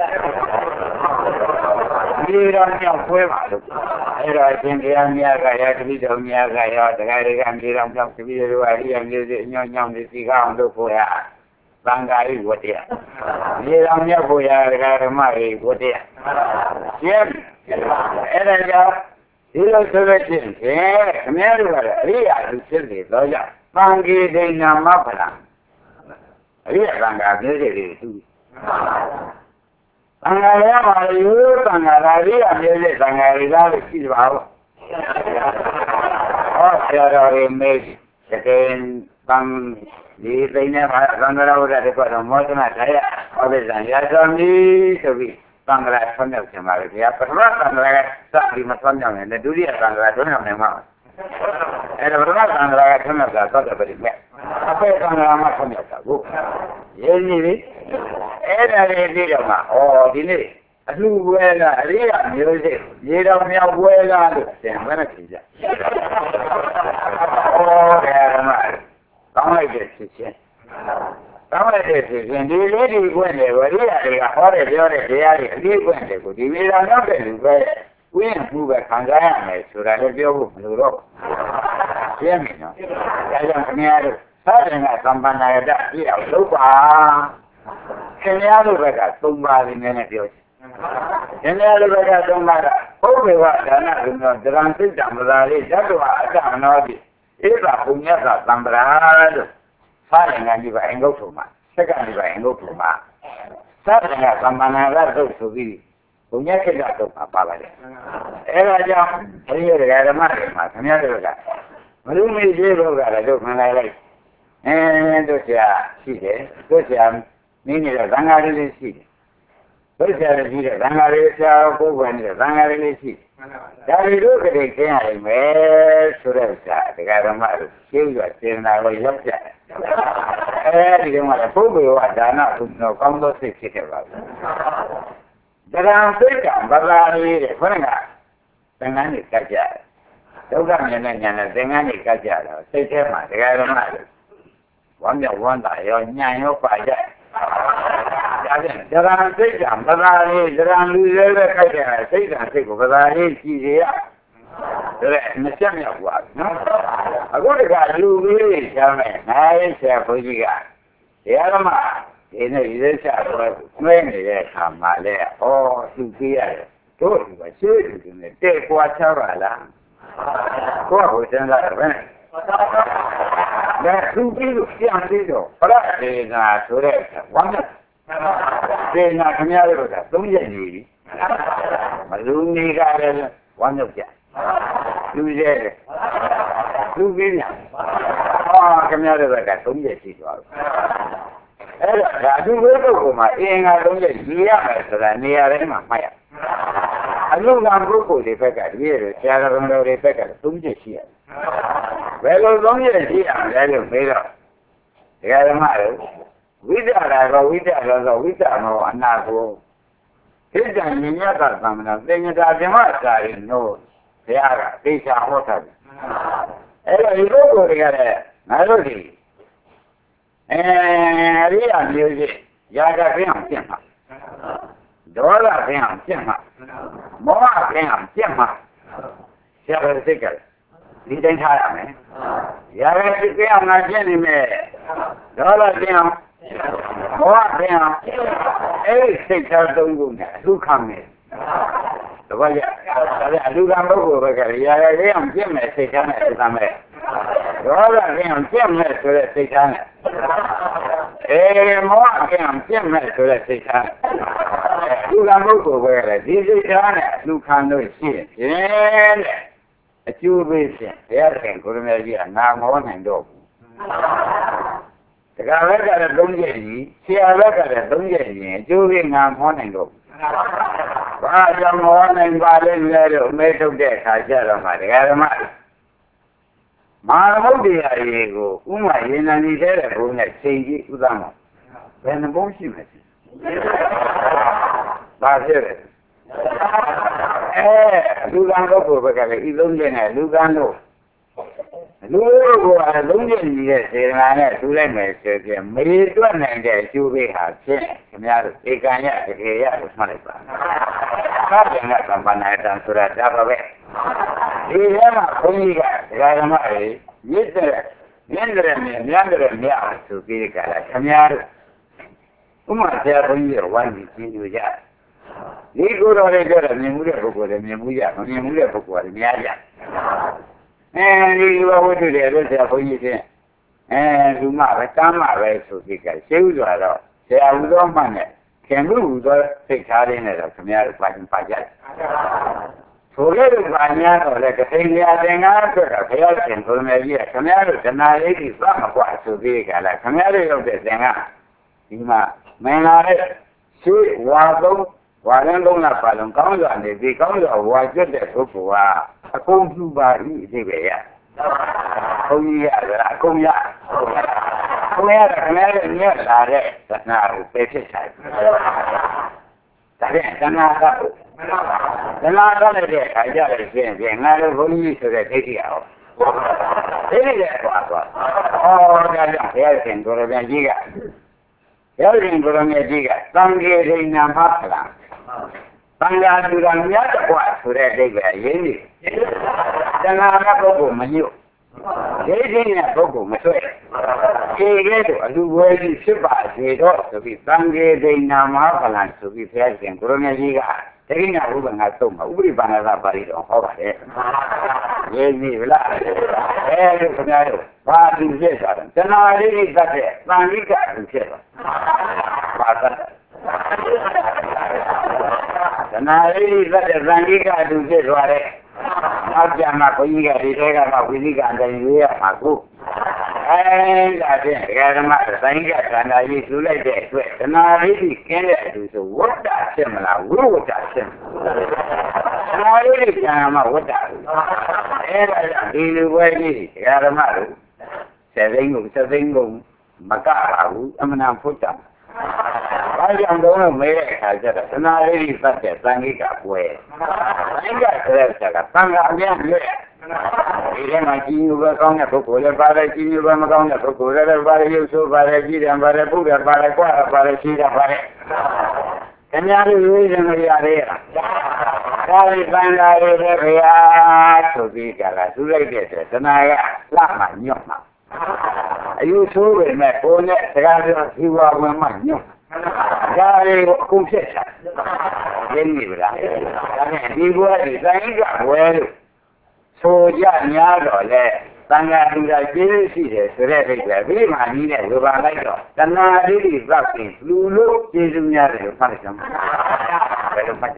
ဒီတော့ညောက်ဖွဲပါလို့အဲ့တော့အရှင်ဘုရားမြတ်ကရောတပည့်တော်များကရောတရားတွေကမြေတော်မြောက်တပည့်တော်အရိယာမျိုးစိညောင်းညောင်းနေစီကောင်းလို့ဖို့ရသံဃာဤဝတ္တရမြေတော်မြောက်ဖို့ရတရားဓမ္မဤဝတ္တရရှင်းအဲ့ဒါကြောင့်ဒီလိုဆိုလို့ရှိရင်ခင်ဗျားတို့ကအရိယာသူဖြစ်နေတော့ကြောင့်သံဃေဒိဏမဖလားအရိယာသံဃာမျိုးစိတွေသူသံဃာရမှာရိုးသံဃာရာရိယာမျိုးစိသံဃာရီလားလို့ရှိပါဦးဟောဆရာတော်တွေမေးတကယ်တန်ဒီသိနေမှာသံဃာဝရတဲ့ကတော့မောဒနာထားရဟောတဲ့ဇံရတော်မီဆိုပြီးသံဃာဆွမ်းမြောက်ခြင်းပါလေဗျာပထမသံဃာကစပြီးမဆွမ်းမြောက်ရင်ဒုတိယသံဃာဆွမ်းမြောက်နိုင်မှာအဲ့ဒါပထမသံဃာကဆွမ်းမြောက်တာတော့တယ်ဗျာအဖေသံဃာမှာဆွမ်းမြောက်တာကိုရင်းနေပြီအဲ့ဒါလေးပြီးတော့မှဒီနေ့အလှပွဲလားအရိယာမျိုးစိရေတော်မြောက်ပွဲလားလို့သင်မနဲ့ကြည့်ကြတယ်ဓမ္မကောင်းလိုက်တဲ့ဖြစ်ချင်းကောင်းလိုက်တဲ့ဖြစ်ချင်းဒီလေးဒီကွင့်တယ်ဝရိယတွေကဟောတယ်ပြောတယ်တရားတွေအလေးကွင့်တယ်ကိုဒီမေလာရောက်တဲ့လူပဲဝိညာဉ်မှုပဲခံစားရမယ်ဆိုတာလည်းပြောဖို့မလိုတော့ရှင်းပြီနော်ဒါကြောင့်ခင်ဗျားတို့သာသနာသမ္ပန္နရတပြည့်အောင်လုပ်ပါခင်ဗျားတို့ဘက်က3ပါးလေးနဲ့ပြောချင်ခင်ဗျားတို့ဘက်က3ပါးကဘုဗ္ဗေဝဒါနကုဏဒရံစိတ်တံပဒါလေးဓာတုအတ္တမနောတိဧကပုညတသံပရာလို့သာသနာ့ဒီပါအင်္ဂုတ္ထုမှာစက္ကနေပါအင်္ဂုတ္ထုမှာသာသနာသမ္ပန္နရတသုတ်ဆိုပြီးပုညခိတသုတ်မှာပါပါတယ်အဲဒါကြောင့်အရိယဓမ္မတွေမှာခင်ဗျားတို့ကမလူမီသေးလို့ကလည်းတို့မှန်လိုက်တို့ဆရာရှိတယ်တို့ဆရာနင်းနေတဲ့သံဃာလေးရှိတယ်တို့ဆရာကြီးတဲ့သံဃာလေးဆရာကိုယ်ဝင်နေတဲ့သံဃာလေးရှိတယ်ဒါတွေတို့ကလေးကျင်းရမယ်ဆိုတဲ့ဥစ္စာတရားဓမ္မတို့ရှင်းရစေနာကိုရောက်ကြတယ်အဲဒီကမှလည်းပုဂ္ဂိုလ်ဝဒါနကုသိုလ်ကောင်းသောစိတ်ဖြစ်ခဲ့ပါဘူးဒရံစိတ်ကံဗလာလေးတဲ့ခေါင်းကသင်္ကန်းကြီးကတ်ကြတယ်ဒုက္ခမြင်တဲ့ဉာဏ်နဲ့သင်္ကန်းကြီးကတ်ကြတော့စိတ်ထဲမှာတရားဓမ္မတို့ဝမ်းမြောက်ဝမ်းသာရောညံ့ရောပါကြဒါဖြင့်ဒရံစိတ်ကံဗလာလေးဒရံလူရဲပဲခိုက်တယ်စိတ်ကံစိတ်ကိုဗလာလေးကြည့်ရတဲ့မချက်မြောက်ပါဘူးနော်အခုတခါလူကြီးရှာမယ်နိုင်ဆရာဘုန်းကြီးကတရားဓမ္မဒီနေ့ဒီလက်ချက်ကိုနှွေးနေတဲ့အခါမှာလဲသူကြည့်ရတယ်တို့ကရှေ့သူနဲ့တဲ့ကွာချပါလားကိုယ့်ကိုစဉ်းစားတယ်ပဲဒါသူကြည့်လို့ပြန်ပြီးတော့ပရဒေနာဆိုတဲ့ဝမ်းနဲ့ဒေနာခင်ဗျားတို့က3ရက်နေပြီမလူနေကြတယ်ဝမ်းမြောက်ကြလူရဲတယ်လူပြီးညာခင်ဗျားတို့က3ရက်ရှိသွားပြီအဲ့ဒါသူ့ဘက်ကိုမှအင်္ဂါ3ရက်ရေးရမယ်ဆိုတာနေရာတိုင်းမှာမှတ်ရအလုံးစုံပုဂ္ဂိုလ်တွေဘက်ကတည်းကဆရာတော်တွေဘက်က3ရက်ရှိရတယ်ဘယ်လို3ရက်ရှိရမလဲလို့မေးတော့ဒကာဓမ္မတို့ဝိတ္တရာကဝိတ္တရောသောဝိတ္တမောအနာကိုဣဒံညညတသမ္မနာသင်္ကြတာဓမ္မစာရင်တို့ဘုရားကသိချာဟောထားတယ်အဲ့တော့ဒီပုဂ္ဂိုလ်တွေကလည်းငါတို့ဒီအရိယာမျိုးကြီးရာဂခင်းအောင်ပြင့်မှာဒေါသခင်းအောင်ပြင့်မှာမောဟခင်းအောင်ပြင့်မှာဆရာတော်စိတ်ကဒီတိုင်းထားရမယ်ရာဂခင်းအောင်ငါပြင့်နေမယ်ဒေါသခင်းအောင်မောဟခင်းအောင်အဲ့ဒီစိတ်ထားသုံးခုနဲ့ဒုက္ခနဲ့တပတ်ရအလူကံပုဂ္ဂိုလ်ပဲကလေးရာလေးအောင်ပြည့်မဲ့စိတ်ထားနဲ့သမ်းမဲ့ဒေါသကင်းအောင်ပြည့်မဲ့ဆိုတဲ့စိတ်ထားနဲ့မောဟကင်းအောင်ပြည့်မဲ့ဆိုတဲ့စိတ်ထားလူကံပုဂ္ဂိုလ်ပဲကလေးဒီစိတ်ထားနဲ့လူခံလို့ရှိရင်တဲ့အကျိုးပေးဖြင့်ဘုရားရှင်ကိုရမေကြီးကနာမောနိုင်တော့ဘူးတက္ကရာကလည်းသုံးချက်ကြီးဆရာဘက်ကလည်းသုံးချက်ကြီးအကျိုးပေးငါမောနိုင်တော့ဘာကြောင့်မောနိုင်ပါလဲလို့အမေထုတ်တဲ့အခါကျတော့မှတရားဓမ္မမာနုဒ္ဒရာရေကိုဥမာရေနံဒီတဲ့ဘုန်းနဲ့ချိန်ကြည့်ဥဒ္ဒမောဘယ်နှဘုန်းရှိမလဲဘာဖြစ်လဲလူကံပုဂ္ဂိုလ်ဘက်ကလည်းဤသုံးချက်နဲ့လူကံတို့လူကိုအလုံးကျင်နေတဲ့စေတနာနဲ့ထူလိုက်မယ်ဆိုရင်မေတွက်နိုင်တဲ့အကျိုးပေးဟာဖြင့်ခင်ဗျားတို့ဧကံရတကယ်ရလို့မှတ်လိုက်ပါသာပြန်ကသမ္ပန္နတံဆိုတာဒါပါပဲဒီထဲမှာဘုန်းကြီးကဒကာဓမ္မတွေမြစ်တဲ့မြင့်တဲ့မြတ်တဲ့မြတ်ဆိုပြီးကြတာခင်ဗျားတို့ဥမာဆရာဘုန်းကြီးကဝိုင်းပြီးရှင်းပြကြဒီကိုယ်တော်လေးပြောတယ်မြင်မှုတဲ့ပုဂ္ဂိုလ်တွေမြင်မှုရမမြင်မှုတဲ့ပုဂ္ဂိုလ်တွေများကြဒီလိုဝတ္ထုတွေလို့ဆရာဘုန်းကြီးချင်းလူမပဲတမ်းမပဲဆိုပြီးကရှင်းဥစွာတော့ဆရာဦးတော်မှနဲ့ခင်မှုဦးတော်စိတ်ထားရင်းနဲ့တော့ခင်ဗျားတို့ပါကြတယ်ဆိုရတဲ့ဘာညာတော့လေကတိန်ရာသင်္ကားအတွက်တော့ဘုရားရှင်ကိုရမေကြီးကခင်ဗျားတို့တဏှာလေးကြီးသွားမကွာဆိုပြီးကလာခင်ဗျားတို့ရောက်တဲ့သင်္ကားဒီမှာမင်္ဂလာတဲ့ရှိဝါသုံးဝါရင်းလုံးလားပါလုံးကောင်းစွာနေပြီးကောင်းစွာဝါကျွတ်တဲ့ပုဂ္ဂိုလ်ကအကုန်ပြုပါဤအသေးပဲရဘုန်းကြီးရတယ်အကုန်ရဘုရားကလည်းမြတ်လာတဲ့သနာကိုပဲဖြစ်ဆိုင်ဒါဖြင့်သနာကလည်းတဲ့အခါကျတော့ပြင်ငါတို့ဘုန်းကြီးဆိုတဲ့ဒိဋ္ဌိအောင်ဒိဋ္ဌိလည်းသွားဒါကြောင့်ဘုရားရှင်ကိုရမေကြီးကသံဃာတူရမြတ်ကွာဆိုတဲ့အိဗယ်ရင်းနေတဏှာကပုဂ္ဂိုလ်မညွတ်ဒိဋ္ဌိနဲ့ပုဂ္ဂိုလ်မဆွဲခြေကဲတော့အလူဝဲကြီးဖြစ်ပါစေတော့ဆိုပြီးသံဃာဒိဏမဟာဖလံဆိုပြီးဘုရားရှင်ကိုရမေကြီးကတတိယဘုရားငါသုံးမှာဥပရိပါဏသာပါဠိတော်ဟောပါတယ်ရင်းနေဗလားလို့ခင်ဗျားတို့ဘာသူဖြစ်တာလဲတဏှာလေးကြီးတတ်တဲ့သံဃိကသူဖြစ်ပါဘာသာတဏှာလေးကြီးတတ်တဲ့သံဃိကသူဖြစ်သွားတယ်နောက်ကြမှာဘုန်းကြီးကဒီထဲကမှဝိသိကအန်တန်ရွေးရမှာကိုဒါဖြင့်ဒကာဓမ္မသံဃိကခန္ဓာကြီးသူလိုက်တဲ့အတွက်တဏှာလေးကြီးကျင်းတဲ့အတူဆိုဝတ္တဖြစ်မလားဝိဝတ္တဖြစ်မလားတဏှာလေးကြီးကျန်မှာဝတ္တဒါကြောင့်ဒီလူပွဲကြီးဒကာဓမ္မတို့ဆက်သိန်းကုန်မကပါဘူးအမှန်တန်ဖို့တာဘာကြောင့်တော့မဲတဲ့အခါကျတော့သနာလေးကြီးပတ်တဲ့သံဃိကပွဲသံဃိကဆိုတဲ့ဆက်ကသံဃာအများကြီးဒီထဲမှာကြီးညိုပဲကောင်းတဲ့ပုဂ္ဂိုလ်လည်းပါတယ်ကြီးညိုပဲမကောင်းတဲ့ပုဂ္ဂိုလ်လည်းပါတယ်ရုပ်ဆိုးပါတယ်ကြီးတယ်ပါတယ်ပုဒ်တယ်ပါတယ်ကွာပါတယ်ရှိတယ်ပါတယ်ခင်ဗျားတို့ရွေးနေကြရတယ်ဒါလေးသံဃာတွေပဲခရားဆိုပြီးကြတာသူလိုက်တဲ့သနာကလှမှညွတ်မှာအယူဆိုးပဲမဲ့ကိုယ်နဲ့စကားပြောဇီဝဝင်မှညွတ်ဒါလေးကိုအခုဖြစ်တာရင်းနေဗလားဒါနဲ့ဒီဘဝဒီသံဃိကဝဲလို့ဆိုကြများတော့လေသံဃာတူတာကျေးဇူးရှိတယ်ဆိုတဲ့အိဗယ်ပြီးမှကြီးနဲ့လိုပါလိုက်တော့တဏှာလေးတွေသတ်ပြီးလူလို့ကျေးဇူးများတယ်လို့ဖတ်ကြမှာဘယ်လိုဖတ်ကြ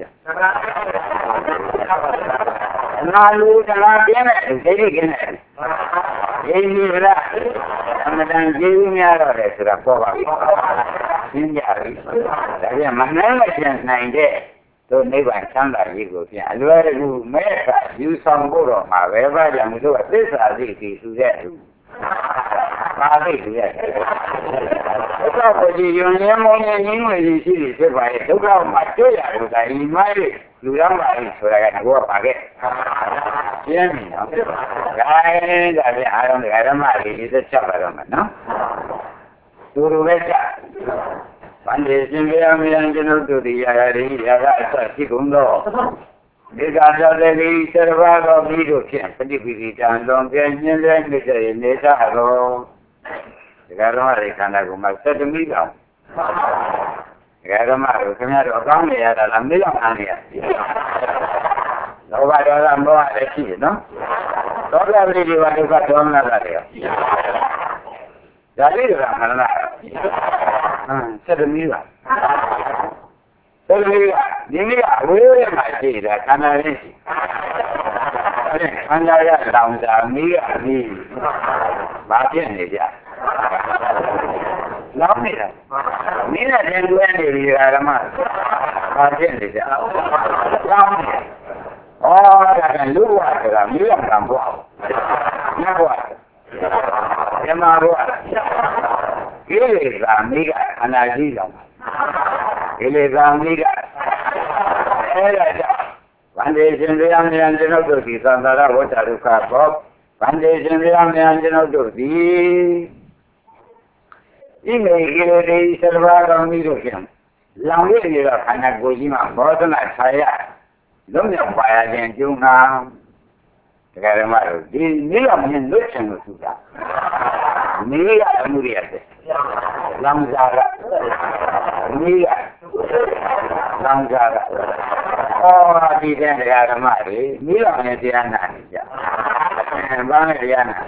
နာလူတဏှာပြင်းတဲ့ဒိဋ္ဌိကင်းတဲ့ရင်းနေဗလားအမှန်တန်ကျေးဇူးများတော့တယ်ဆိုတာပေါ်ပါပြီရှင်းကြပြီဒါပြန်မနှမ်းမရှင်းနိုင်တဲ့တို့နိဗ္ဗာန်ချမ်းသာရေးကိုပြန်အလွယ်တကူမဲ့ကယူဆောင်ဖို့တော့မှာပဲဘာကြောင့်လဲဆိုတော့သစ္စာသိသိသူတဲ့သူပါသိသူရဲ့ဒုက္ခကိုကြည်ယုံရဲမောင်းနေငင်းငွေကြီးရှိပြီဖြစ်ပါရဲ့ဒုက္ခမှာတွေ့ရလို့ဒါဒီမိုင်းလူရောက်ပါပြီဆိုတာကတော့ပါခဲ့ရှင်းပြီနော်ဒါပြန်အားလုံးဓမ္မကြီးသက်ချက်ပါတော့မယ်နော်သူတို့ပဲကြဗန္ဒီရှင်ပြမယံကျွန်ုပ်တို့သည်ရာရီရာကအစရှိကုန်သောဒီကံကြောင့်လည်းဒီသရဘာတော်ပြီးတို့ဖြင့်ပฏิပိတိတံလွန်ပြင်းညင်းလဲနေတဲ့နေသာတော်ဒီကတော့ရေခန္ဓာကိုမှစက်တမိတော်ကယ်တော့မှခင်ဗျားတို့အကောင်းနေရတာလားမေးတော့အားနေရလောဘဒေါသမောဟလည်းရှိတယ်နော်သောတာပတိဒီဝဒုက္ခဒေါမနတာတွေဒါလေးတွေကမရဏဆက်သမီးပါဆက်သမီးကဒီနေ့ကအဝေးထဲမှာရှိတာခန္ဓာရင်းရှိခန္ဓာရလောင်စာမီးကအမီးဘာဖြစ်နေကြလောင်နေတာမင်းနဲ့တင်တွဲနေပြီဓမ္မဘာဖြစ်နေကြလောင်နေဩဒါကလူဝါဆိုတာမီးရံဘွားညဘွားဓမ္မဘွားကိလေသာမီးကအနာကြီးလောင်ကိလေသာမီးကအဲ့ဒါကြောင့်ဗန္ဒေရှင်တရားမြန်ကျွန်ုပ်တို့ဒီသံဃာရဝတ္တဒုက္ခဘောဗန္ဒေရှင်တရားမြန်ကျွန်ုပ်တို့ဒီဣမေကိလေသာသရဝတော်မီတို့ဖြင့်လောင်ရည်ရခန္ဓာကိုယ်ကြီးမှာဘောဓနာခြာရလုံးမြောက်ပါရခြင်းကျုံနာတရားဓမ္မတို့ဒီနေ့ကမြင်လွတ်ချင်လို့ဆိုတာနေ့ကအမှုရတဲ့လောင်စားကနေ့ကလောင်စားကဒီတဲ့တရားဓမ္မတွေနေ့ကလည်းတရားနာနေကြဘာနဲ့တရားနာ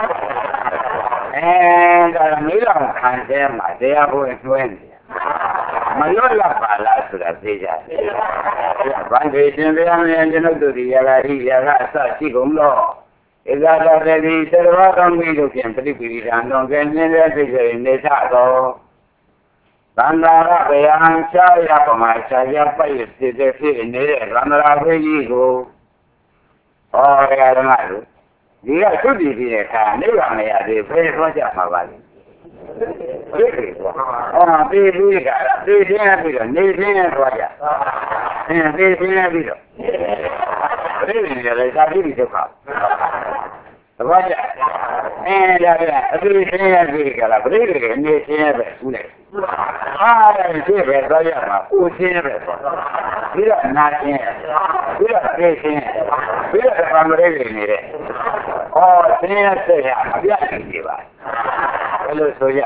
ဒါနေ့ကခံတဲ့မှာတရားဖို့တွဲနေမလွတ်လပ်ပါလားဆိုတာသိကြတယ်။ဗန္ဒေရှင်ဗျာမြန်ကျွန်ုပ်တို့ဒီရဂဟိရဂအစရှိကုန်တော့ဧကတာတတိသရဝကောင်းကြီးတို့ဖြင့်ပฏิပိဋံတော်ကဲမြင်တဲ့စိတ်တွေနေသတော့သန္တာရဗျာရှားရပမာရှားရပိုက်ဖြစ်တဲ့ဖြစ်နေတဲ့သန္တာရဖေးကြီးကိုဟောရဓမ္မတို့ဒီကသုတိပြည့်တဲ့အခါနိဗ္ဗာန်မရသေးဖယ်သွားကြမှာပါလေသိတယ်ကွာသိပြီးကသိချင်းရပြီးတော့နေချင်းရသွားကြသိချင်းရပြီးတော့ပြိနေရတယ်သာတိဒုက္ခသဘောကျဒါကအသိချင်းရပြီးကြလားပြိနေနေချင်းရပဲဦးလိုက်ဒီပဲသွားရမှာဦးချင်းရပဲသွားပြီးတော့နာချင်းပြီးတော့သိချင်းပြီးတော့ဗမရိနေတယ်သင်ရဆက်ရအပြတ်နေပါဘယ်လိုဆိုရ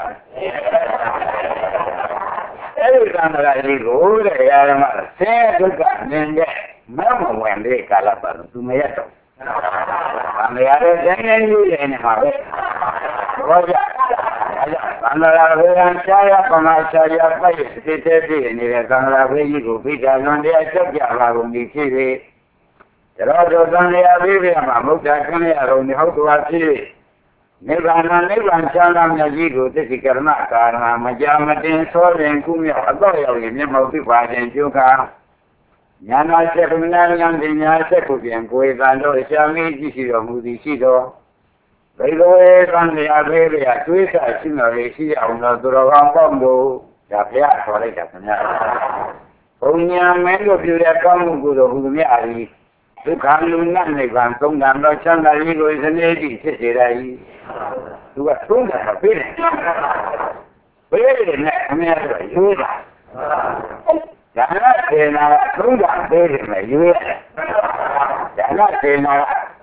အဲ့ဒီကံကလေးကိုတဲ့ဓမ္မဆင်းရဲဒုက္ခမြင်တဲ့မမဝင်တဲ့ကာလပတ်သူမရတော့ဘာမရတဲ့တိုင်းတိုင်းကြီးနေမှာပဲဘောကြအဲ့ဒါသံဃာဝေဒံရှားရပမာရှားရပိုက်စစ်တဲ့ပြည့်နေတဲ့သံဃာဝေကြီးကိုဖိတာလွန်တရားချက်ပြပါကုန်ပြီဖြစ်ပြီတော်တော်သံဃာဝေကြီးမှာမုဒ္ဒခင်းရတော်နေဟုတ်တော်ဖြစ်နိဗ္ဗာန်နိဗ္ဗာန်ချမ်းသာမြတ်ကြီးကိုသစ္စိကရဏကာရမကြမတင်သောရင်ကုမြောက်အတော့ရောက်ရင်မျက်မှောက်သိပါခြင်းကျုပ်ကညာနာချက်ကမနာဉာဏ်ပညာချက်ကိုပြန်ကိုယ်ကံတို့ရှာမီးကြည့်ရှိတော်မူသည်ရှိတော်ဘိကဝေသံဃာဘေးရတွေးဆရှိတော်လေရှိအောင်သောသူတော်ကောင်းပေါင်းတို့ဒါဘုရားခေါ်လိုက်တာခင်ဗျာဘုံညာမင်းတို့ပြုတဲ့ကောင်းမှုကိုဟူသည်အရီဒုက္ခလူနတ်နိဗ္ဗာန်သုံးတန်သောချမ်းသာရေးကိုစနေတိဖြစ်စေတယ်သူကသုံးတာပေးတယ်ပေးတယ်နဲ့အများကြီးရွေးတာဒါနစေနာသုံးတာပေးတယ်နဲ့ရွေးတယ်ဒါနစေနာ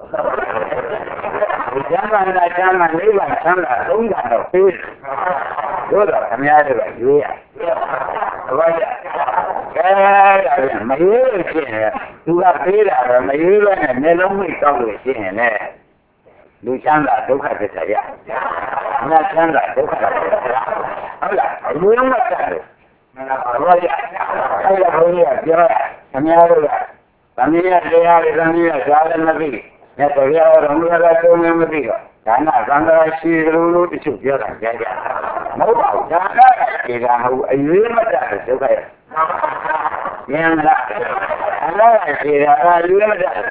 ဒီကျမ်းစာနဲ့ကျမ်းစာနိဗ္ဗာန်ချမ်းသာသုံးတာတော့ပေးတယ်တို့တော့အများကြီးရွေးရဘာကြမရွေးလို့ရှိရင်သူကပေးတာတော့မရွေးလို့နဲ့နှလုံးမိတ်တောက်လို့ရှိရင်လည်းလူချမ်းသာဒုက္ခသစ္စာရ။ငါချမ်းသာဒုက္ခသစ္စာဟုတ်လားအရွေးမတတ်လို့ဘာရအဲ့ဒါဘုန်းကြီးကပြောအများတို့ကသမီးရတရားတွေသမီးရရှားလည်းမသိမြတ်စွာဘုရားတော်မူတာတုံးလည်းမသိတော့ဒါနသံဃာရှိလို့တချို့ပြောတာကြားကြမဟုတ်ပါဘူးဒါနကဒါမဟုတ်အရွေးမတတ်လို့ဒုက္ခရမြင်လားအလားရှိတာအရွေးမတတ်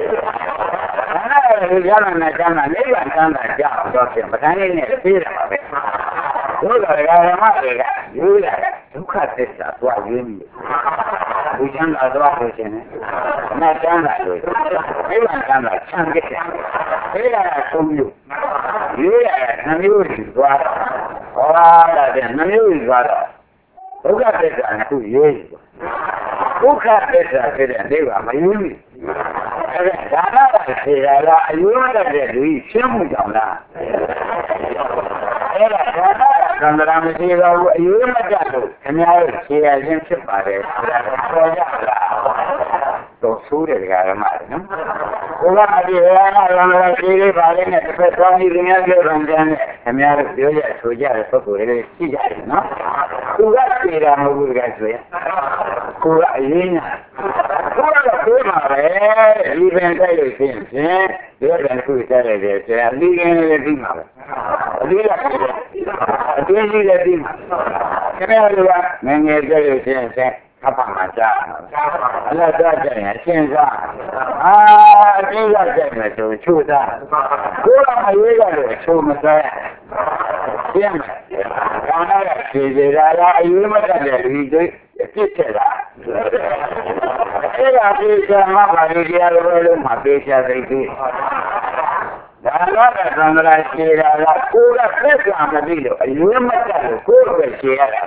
လူကျမ်းနဲ့ကျမ်းနဲ့နိဗ္ဗာန်ချမ်းသာကြအောင်တော့ဖြင့်ပဋ္ဌာန်းလေးနဲ့ပြေးတာပါပဲ။တို့တော်ဓမ္မတွေကယူလာဒုက္ခသစ္စာသွားရင်းပြီ။လူချမ်းသာသွားလို့ရှင်နဲ့နတ်ချမ်းသာလို့နိဗ္ဗာန်ချမ်းသာချမ်းသာတယ်။ပြေးလာတာသုံးမျိုးယူလာတာနှမျိုးကြီးသွားတော့ဟောတာတဲ့နှမျိုးကြီးသွားတော့ဒုက္ခသစ္စာကသူရွေးဒုက္ခသစ္စာဖြစ်တဲ့နိဗ္ဗာန်မယူဘူး။အဲ့ဒါဒါနကခြေရာကအယုမတတ်တဲ့လူကြီးရှင်းမှုကြောင့်လားအဲ့ဒါဒါနကသံဃာမရှိတော့ဘူးအယုမတတ်လို့ခခင်ဗျားတို့ခြေရချင်းဖြစ်ပါတယ်ပြောကြလားတော့ဆိုးတယ်ကြရမှာနော်ဘုရားဒီရဟန်းတော်ကခြေလေးပါလေးနဲ့တစ်ဖက်သွားပြီးခင်ဗျားပြောတယ်ခင်ဗျားတို့ပြောကြဆိုကြတဲ့ပုဂ္ဂိုလ်တွေရှိကြတယ်နော်သူကခြေတာမဟုတ်ဘူးကြဆိုရင်ကိုကအရင်းညာကိုကတော့ပြောမှာပဲဒီပင်တိုက်လို့ရှိရင်ဒီပြန်ခုတိုက်ရတယ်ဆရာဒီကင်းလေးပြီးမှာပဲအဒီကအတွင်းကြီးလည်းပြီးမှာခင်ဗျားတို့ကငငယ်ကြလို့ရှိရင်အဖမှာကြားအလားကြားကြရင်ရှင်းစားအသိရကြမယ်ဆိုချိုးစားကိုယ်ကအရေးရတယ်ချိုးမစားရှင်းမယ်ကာနာကခြေကြလားအရေးမတတ်တဲ့ဒီတွေပြစ်ချက်တာအဲ့ဒါပြေချာမှာပါလေတရားတော်လုံးမှာပြေချာသိသိဒါတော့သံဃာခြေတာကကိုယ်ကသက်သာမသိလို့အရေးမတတ်လို့ကိုယ်ပဲခြေရတာ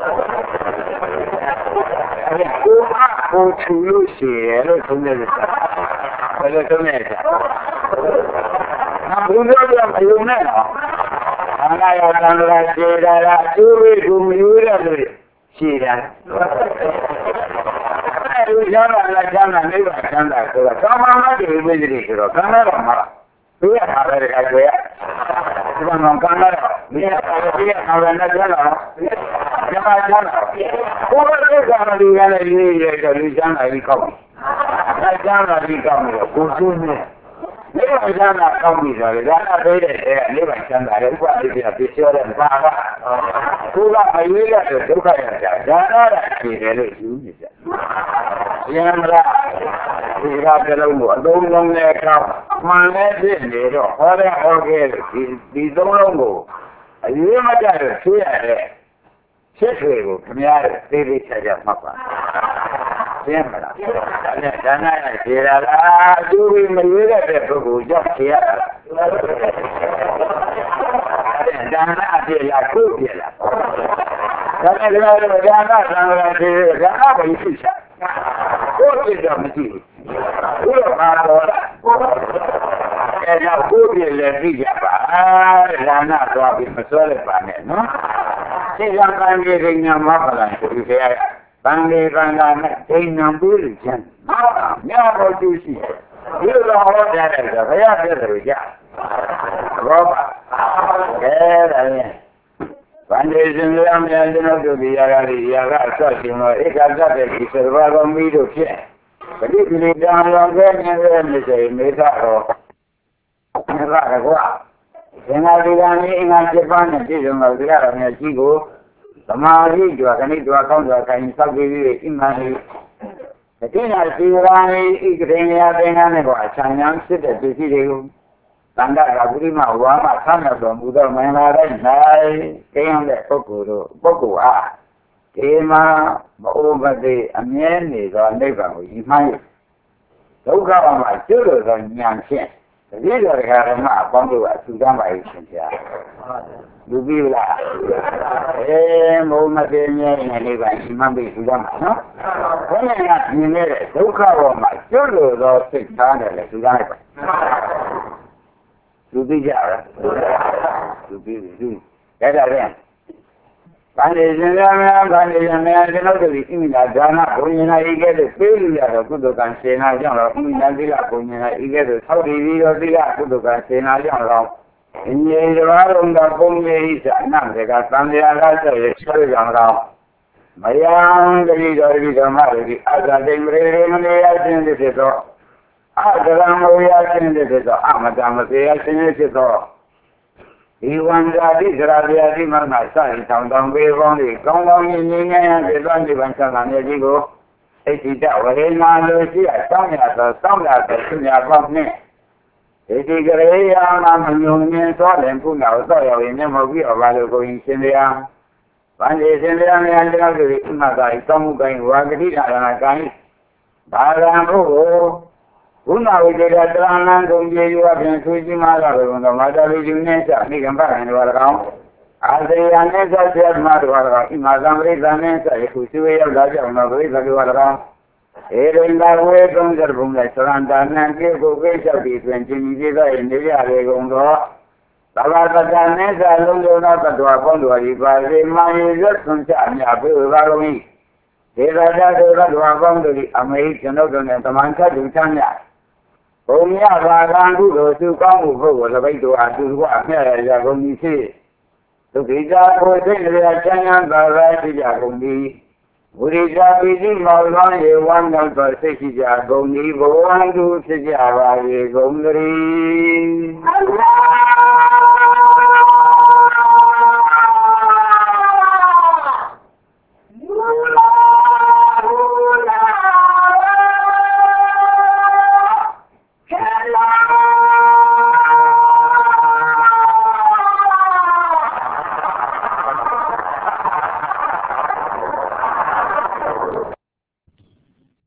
အဲ့ကိုယ်ကကိုယ်ချူလို့ခြေရလို့သုံးတယ်ဆိုတာဘယ်လိုသုံးလဲဆိုတာဘုရားကမယုံနဲ့တော့ဘာသာရသံဃာခြေတာကအကျိုးကိုမယူရလို့ခြေတာအဲ့ဒီကျမ်းစာနဲ့ကျမ်းစာနိဗ္ဗာန်ကျမ်းစာဆိုတာကာမမတ္တိဝိသေတိဆိုတော့ကာမတော်မှာသူရတာပဲကြွယ်ဒီမှာကာမတော်ဒီကဒီကအာရဏကျမ်းတော်ကျမ်းစာကျမ်းတော်ကိုယ်ကကာမလူရတဲ့ဒီရဲ့လူကျမ်းစာကြီးကောက်တယ်ကျမ်းစာကြီးကောက်နေတော့ကိုယ်စိုးနေနိဗ္ဗာန်ကျမ်းစာကောက်ပြီဆိုတော့ဒါကသေးတဲ့နိဗ္ဗာန်ကျမ်းစာရဲ့ဥပဒေပြပြပြောတဲ့ဘာကကိုယ်ကမရွေးရတဲ့ဒုက္ခရတာဒါတော့အခြေတယ်လို့ယူနေကြ။ဉာဏ်မလားဒီကတလုံးကိုအလုံးလုံးနဲ့ကောက်မှန်လဲဖြစ်နေတော့ဟောတဲ့ဟောခဲ့ဒီသုံးလုံးကိုအရေးမကြလို့ဆွေးရတဲ့ဖြစ်တွေကိုခင်ဗျားတို့သိသိချာချာမှတ်ပါရှင်းမလားဒါနဲ့ဒါနရခြေရတာအကျိုးမရွေးတဲ့ပုဂ္ဂိုလ်ကြောင့်ခြေရတာဒါနအပြည့်လားကိုယ်ပြည့်လားဒါနဲ့ဒါနသံဃာခြေဒါနဘယ်ရှိချာကိုယ်ပြည့်တော့မကြည့်ဘူးဘုရားပါတော်လားအဲ့တော့ကိုယ်ပြည့်လည်းသိကြပါဒါနသွားပြီးမစွဲလိုက်ပါနဲ့နော်သိရကံကြီးကညာမဟုတ်လားဒီခေတ်ကဗန္ဒီဗန္ဒာနဲ့ဒိဏံပူးလူချင်းမြတ်ဘောတူရှိဒီလိုဟောကြားတယ်ဆိုဘုရားပြည့်တယ်ကြဘောပါကဲဒါနဲ့ဗန္ဒီရှင်ရမယကျွန်တော်တို့ဒီရာဂရီရာဂအဆက်ရှင်တော့ဧကဇတ်တဲ့ဒီစဘာကောမီးတို့ဖြစ်ပဋိပိလိတံလောကဉာဏ်ရဲ့မြစ်စေမေသတော်မြတ်ကကွာသင်္ဃာဒီကံဤအင်္ဂါ7ပါးနဲ့ပြည့်စုံတော်ဒီရတော်မြတ်ကြီးကိုသမာဓိကြွားခဏိကြွားကောင်းကြွားခိုင်းစောက်ကြည့်ပြီးအိမဟိတတိယစီရာနိဣကရေယသင်္ကန်းနဲ့ကအချမ်းချမ်းဖြစ်တဲ့ပစ္စည်းတွေကိုတန်ခါကပုရိမဝါမဆမ်းရတော်မူသောမင်္ဂလာတိုင်း၌ကျင်းတဲ့ပုဂ္ဂိုလ်အားဒီမှာမအိုမသေးအမြဲနေသောနိဗ္ဗာန်ကိုရည်မှန်း၍ဒုက္ခမှာကျွတ်လို့သောဉာဏ်ဖြင့်တတိယဓမ္မအပေါင်းတို့အထူးတမ်းပါ၏ရှင်ဗျာလူပြီးလားမုံမသေးမြဲနေနိဗ္ဗာန်ရှိမှပြီသူကမှာနော်ဘုရားကမြင်နေတဲ့ဒုက္ခပေါ်မှာကျွတ်လို့သောစိတ်ထားတယ်လေသူကလိုက်ပါလူပြီးကြလားလူပြီးလူဒါကြတယ်ဗန္ဒီရှင်ရမယဗန္ဒီရှင်မယကျွန်တော်တို့ဒီဣမိနာဒါနဘုံညာဤကဲ့သို့ပေးလို့ရတော့ကုသကံစေနာကြောင့်တော့ဣမိနာသီလဘုံညာဤကဲ့သို့သောက်တည်ပြီးတော့သီလကုသကံစေနာကြောင့်တော့အင်းကြီးတစ်ပါးလုံးကဘုံကြီးဣသအနန္တကသံဃာကဆိုရဆွေကြောင့်တော့မယံတတိတော်ဒီဓမ္မတွေအသတိမရေမနေရခြင်းဖြစ်သောအတရံမဝရခြင်းဖြစ်သောအမတမစေရခြင်းဖြစ်သောဒီဝန္တာတိသရဗျာတိမမစရင်တောင်းတောင်းပေးပေါင်းဒီကောင်းကောင်းကြီးငြိမ်းငြိမ်းရပြသောနိဗ္ဗာန်ဆန္ဒမြတ်ကြီးကိုဣတိတဝရေနာလိုရှိအတောင်းရသောတောင်းရသောသူများပေါင်းနှင့်ဣတိကရေယမမညုံမြင်သောလည်းကုနာသောရောက်ရင်မျက်မှောက်ပြီးအဘာလို့ကိုရင်ရှင်တရားဗန္ဒီရှင်တရားများကျွန်တော်တို့ဥမ္မာသာဤတောင်းမှုကိုင်းဝါဂတိဒါရဏကိုင်းဘာရံဘုဘုနာဝိတေတတရဏံကုန်ပြေရွာဖြင့်သူကြီးမားတော်ဘုံမာတာလူကြီးနဲ့စမိကံပါရင်တော်၎င်းအာသေယနဲ့စဆရာမတော်၎င်းဣမာသံပရိသနဲ့စယခုစွေရောက်လာကြောင်းတော်ပရိသတော်၎င်းဧရိန္ဒဝေသုံးသဘုံ၌သရန္တာနံပြေကိုကိစ္စတိတွင်ကျင်ကြီးသေးသောနေရရေကုန်သောဗဘာသာတန်နဲ့သာလုံးလုံးသောတ္တဝါပေါင်းတို့၏ပါစေမာယေရွတ်ဆွန်ချမြတ်ပေပါကုန်၏ဒေဝတာတို့တ္တဝါပေါင်းတို့၏အမေကျွန်ုပ်တို့နှင့်တမန်ခတ်သူချမ်းမြတ်ဘုံမြပါကံကုသိုလ်သူကောင်းမှုဖို့ကိုလက်ပိတ်တို့အားသူကအမြတ်ရကုန်၏ဖြစ်ဒုက္ခိတာကိုသိနေရချမ်းသာသာရှိကြကုန်၏ဝိရိယပိတိမောလောယေဝမ်းမြောက်သောစိတ်ရှိကြကုန်၏ဘဝန္တုဖြစ်ကြပါ၏ကုန်သတည်း